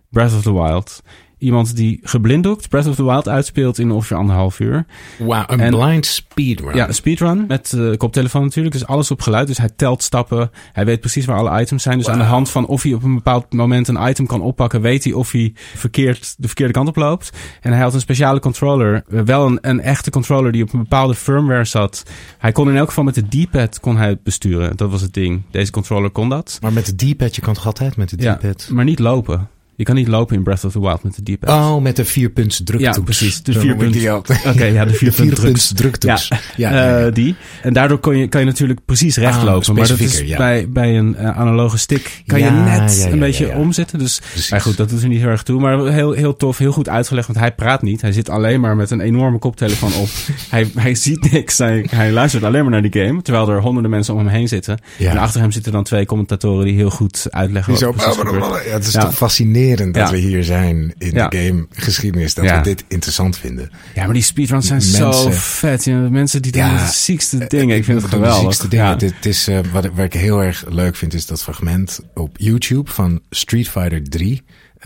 Breath of the Wild. Iemand die geblinddoekt Breath of the Wild uitspeelt in ongeveer 1,5 uur. Wauw, een blind speedrun. Ja, een speedrun met koptelefoon natuurlijk. Dus alles op geluid. Dus hij telt stappen. Hij weet precies waar alle items zijn. Dus aan de hand van of hij op een bepaald moment een item kan oppakken, weet hij of hij de verkeerde kant op loopt. En hij had een speciale controller. Wel een echte controller die op een bepaalde firmware zat. Hij kon in elk geval met de D-pad kon hij besturen. Dat was het ding. Deze controller kon dat. Maar met de D-pad, je kan toch altijd met de D-pad? Ja, maar niet lopen. Je kan niet lopen in Breath of the Wild met de D-pad. Oh, met de 4-punts druktoets. Ja, precies. De 4-punts druktoets. Ja. Die. En daardoor kan je natuurlijk precies recht lopen. Maar dat is bij een analoge stick kan je net een beetje omzetten. Dus maar goed, dat doet er niet heel erg toe. Maar heel tof, heel goed uitgelegd. Want hij praat niet. Hij zit alleen maar met een enorme koptelefoon op. Hij ziet niks. Hij luistert alleen maar naar die game. Terwijl er honderden mensen om hem heen zitten. Ja. En achter hem zitten dan 2 commentatoren die heel goed uitleggen. Het is toch fascinerend dat we hier zijn in de gamegeschiedenis. Dat we dit interessant vinden. Ja, maar die speedruns zijn zo vet. Ja, de mensen die doen de ziekste dingen. Ik vind het geweldig. De ziekste dingen. Ja. Dit is, wat ik heel erg leuk vind, is dat fragment op YouTube van Street Fighter 3.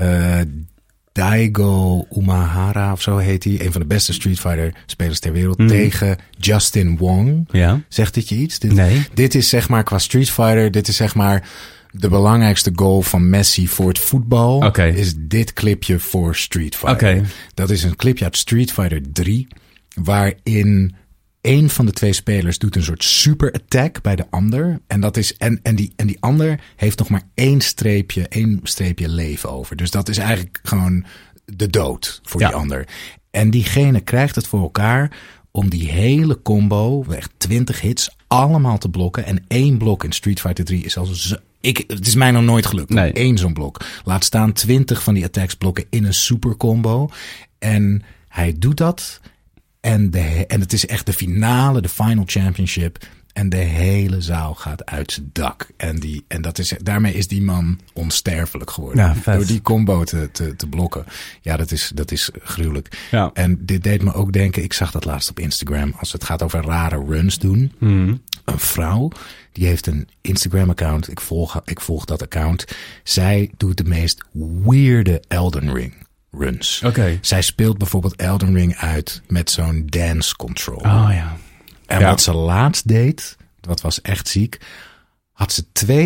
Daigo Umahara of zo heet hij. Een van de beste Street Fighter spelers ter wereld. Tegen Justin Wong. Ja. Zegt dit je iets? Nee. Dit is zeg maar qua Street Fighter. Dit is zeg maar de belangrijkste goal van Messi voor het voetbal. Is dit clipje voor Street Fighter. Dat is een clipje uit Street Fighter 3. Waarin een van de 2 spelers doet een soort super attack bij de ander. En dat is en die ander heeft nog maar één streepje leven over. Dus dat is eigenlijk gewoon de dood voor die ander. En diegene krijgt het voor elkaar om die hele combo, echt 20 hits, allemaal te blokken. En 1 blok in Street Fighter 3 is al zo. Het is mij nog nooit gelukt. Nee. 1 zo'n blok. Laat staan 20 van die attacks blokken in een super combo. En hij doet dat. En het is echt de finale, de final championship. En de hele zaal gaat uit zijn dak. En daarmee is die man onsterfelijk geworden. Ja, door die combo te blokken. Ja, dat is gruwelijk. Ja. En dit deed me ook denken, ik zag dat laatst op Instagram. Als het gaat over rare runs doen. Een vrouw, die heeft een Instagram-account. Ik volg dat account. Zij doet de meest weirde Elden Ring runs. Zij speelt bijvoorbeeld Elden Ring uit met zo'n dance controller. Oh ja. En wat ze laatst deed, dat was echt ziek, had ze 2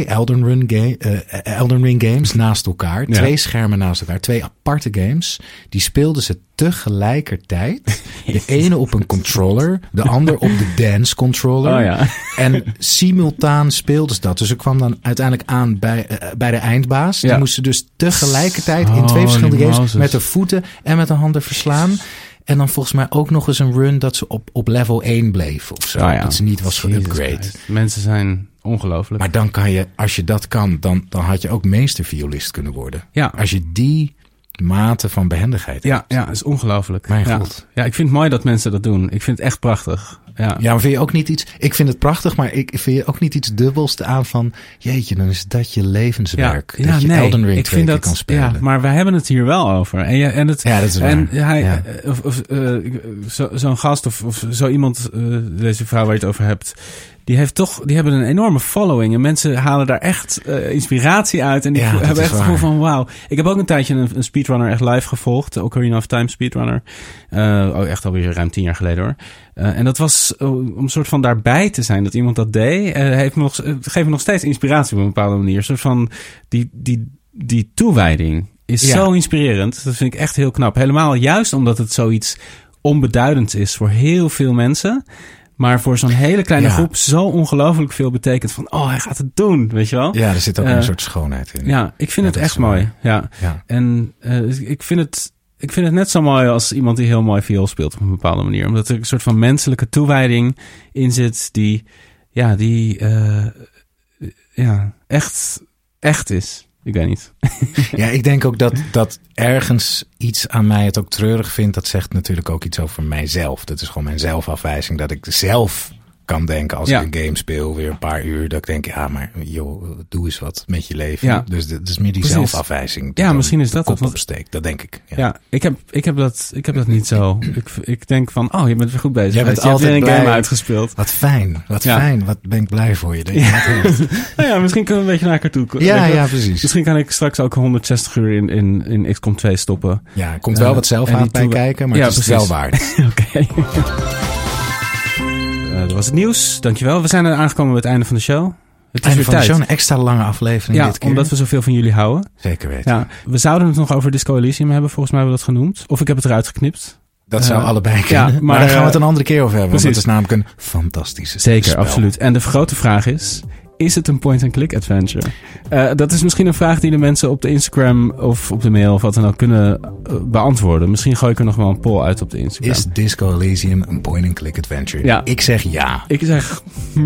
Elden Ring games naast elkaar. 2 schermen naast elkaar. 2 aparte games. Die speelden ze tegelijkertijd. De ene op een controller. De ander op de dance controller. Oh ja. En simultaan speelden ze dat. Dus ze kwam dan uiteindelijk aan bij de eindbaas. Die moesten dus tegelijkertijd in 2 verschillende games met de voeten en met de handen verslaan. En dan volgens mij ook nog eens een run dat ze op level 1 bleef of zo. Dat ze niet was geupgrade. Mensen zijn ongelooflijk. Maar dan kan je, als je dat kan, dan had je ook meesterviolist kunnen worden. Ja. Als je die mate van behendigheid hebt. Ja, dat is ongelooflijk. Mijn god. Ja, ik vind het mooi dat mensen dat doen. Ik vind het echt prachtig. Ja, maar vind je ook niet iets... Ik vind het prachtig, maar ik vind je ook niet iets dubbels aan van... Jeetje, dan is dat je levenswerk. Dat je Elden Ring 2 keer kan spelen. Ja, maar wij hebben het hier wel over. Dat is waar. Zo'n gast of zo iemand... deze vrouw waar je het over hebt... Die hebben een enorme following. En mensen halen daar echt inspiratie uit. En die hebben echt het gevoel van wauw. Ik heb ook een tijdje een speedrunner echt live gevolgd. Ocarina of Time speedrunner. Echt alweer ruim 10 jaar geleden hoor. En dat was om een soort van daarbij te zijn. Dat iemand dat deed. Geeft me nog steeds inspiratie op een bepaalde manier. Een soort van die toewijding is zo inspirerend. Dat vind ik echt heel knap. Helemaal juist omdat het zoiets onbeduidends is voor heel veel mensen. Maar voor zo'n hele kleine groep zo ongelooflijk veel betekent van... hij gaat het doen, weet je wel? Ja, er zit ook een soort schoonheid in. Ja, ik vind het echt mooi. Ja. En ik vind het net zo mooi als iemand die heel mooi viool speelt op een bepaalde manier. Omdat er een soort van menselijke toewijding in zit die echt is. Ik weet niet. Ja, ik denk ook dat ergens iets aan mij het ook treurig vindt. Dat zegt natuurlijk ook iets over mijzelf. Dat is gewoon mijn zelfafwijzing. Dat ik zelf kan denken als ik een game speel, weer een paar uur, dat ik denk, ja, maar joh, doe eens wat met je leven. Ja. Dus het is meer die zelfafwijzing. Ja, misschien is dat de kop opsteekt, dat denk ik. Ja, ik heb dat niet zo. Ik denk van, je bent weer goed bezig. Jij bent altijd een blij. game uitgespeeld. Wat fijn, wat ben ik blij voor je. Dat je nou ja, misschien kunnen we een beetje naar elkaar toe. Ja, precies. Misschien kan ik straks ook 160 uur in XCOM 2 stoppen. Ja, er komt wel wat zelfhaat bij kijken, maar het is wel waard. Oké. Dat was het nieuws. Dankjewel. We zijn er aangekomen bij het einde van de show. Het is einde weer van tijd. de show, een extra lange aflevering dit keer. Omdat we zoveel van jullie houden. Zeker weten. Ja, we zouden het nog over Disco Elysium hebben. Volgens mij hebben we dat genoemd. Of ik heb het eruit geknipt. Dat zou allebei kunnen. Ja, maar daar gaan we het een andere keer over hebben. Precies. Want het is namelijk een fantastische spel. Zeker, absoluut. En de grote vraag is het een point-and-click adventure? Dat is misschien een vraag die de mensen op de Instagram of op de mail of wat dan ook kunnen beantwoorden. Misschien gooi ik er nog wel een poll uit op de Instagram. Is Disco Elysium een point-and-click adventure? Ja. Ik zeg ja. Ik zeg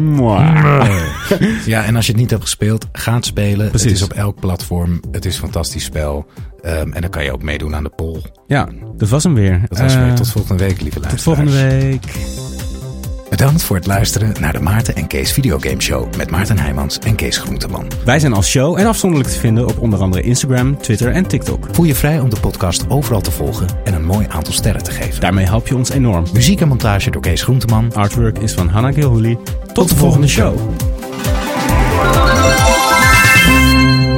ja, en als je het niet hebt gespeeld, ga het spelen. Precies. Het is op elk platform. Het is een fantastisch spel. En dan kan je ook meedoen aan de poll. Ja, dat was hem weer. Dat was weer. Tot volgende week, lieve luisteraars. Tot volgende week. Bedankt voor het luisteren naar de Maarten en Kees Videogame Show met Maarten Heijmans en Kees Groenteman. Wij zijn als show en afzonderlijk te vinden op onder andere Instagram, Twitter en TikTok. Voel je vrij om de podcast overal te volgen en een mooi aantal sterren te geven. Daarmee help je ons enorm. Muziek en montage door Kees Groenteman. Artwork is van Hanna Gilhuli. Tot de volgende show.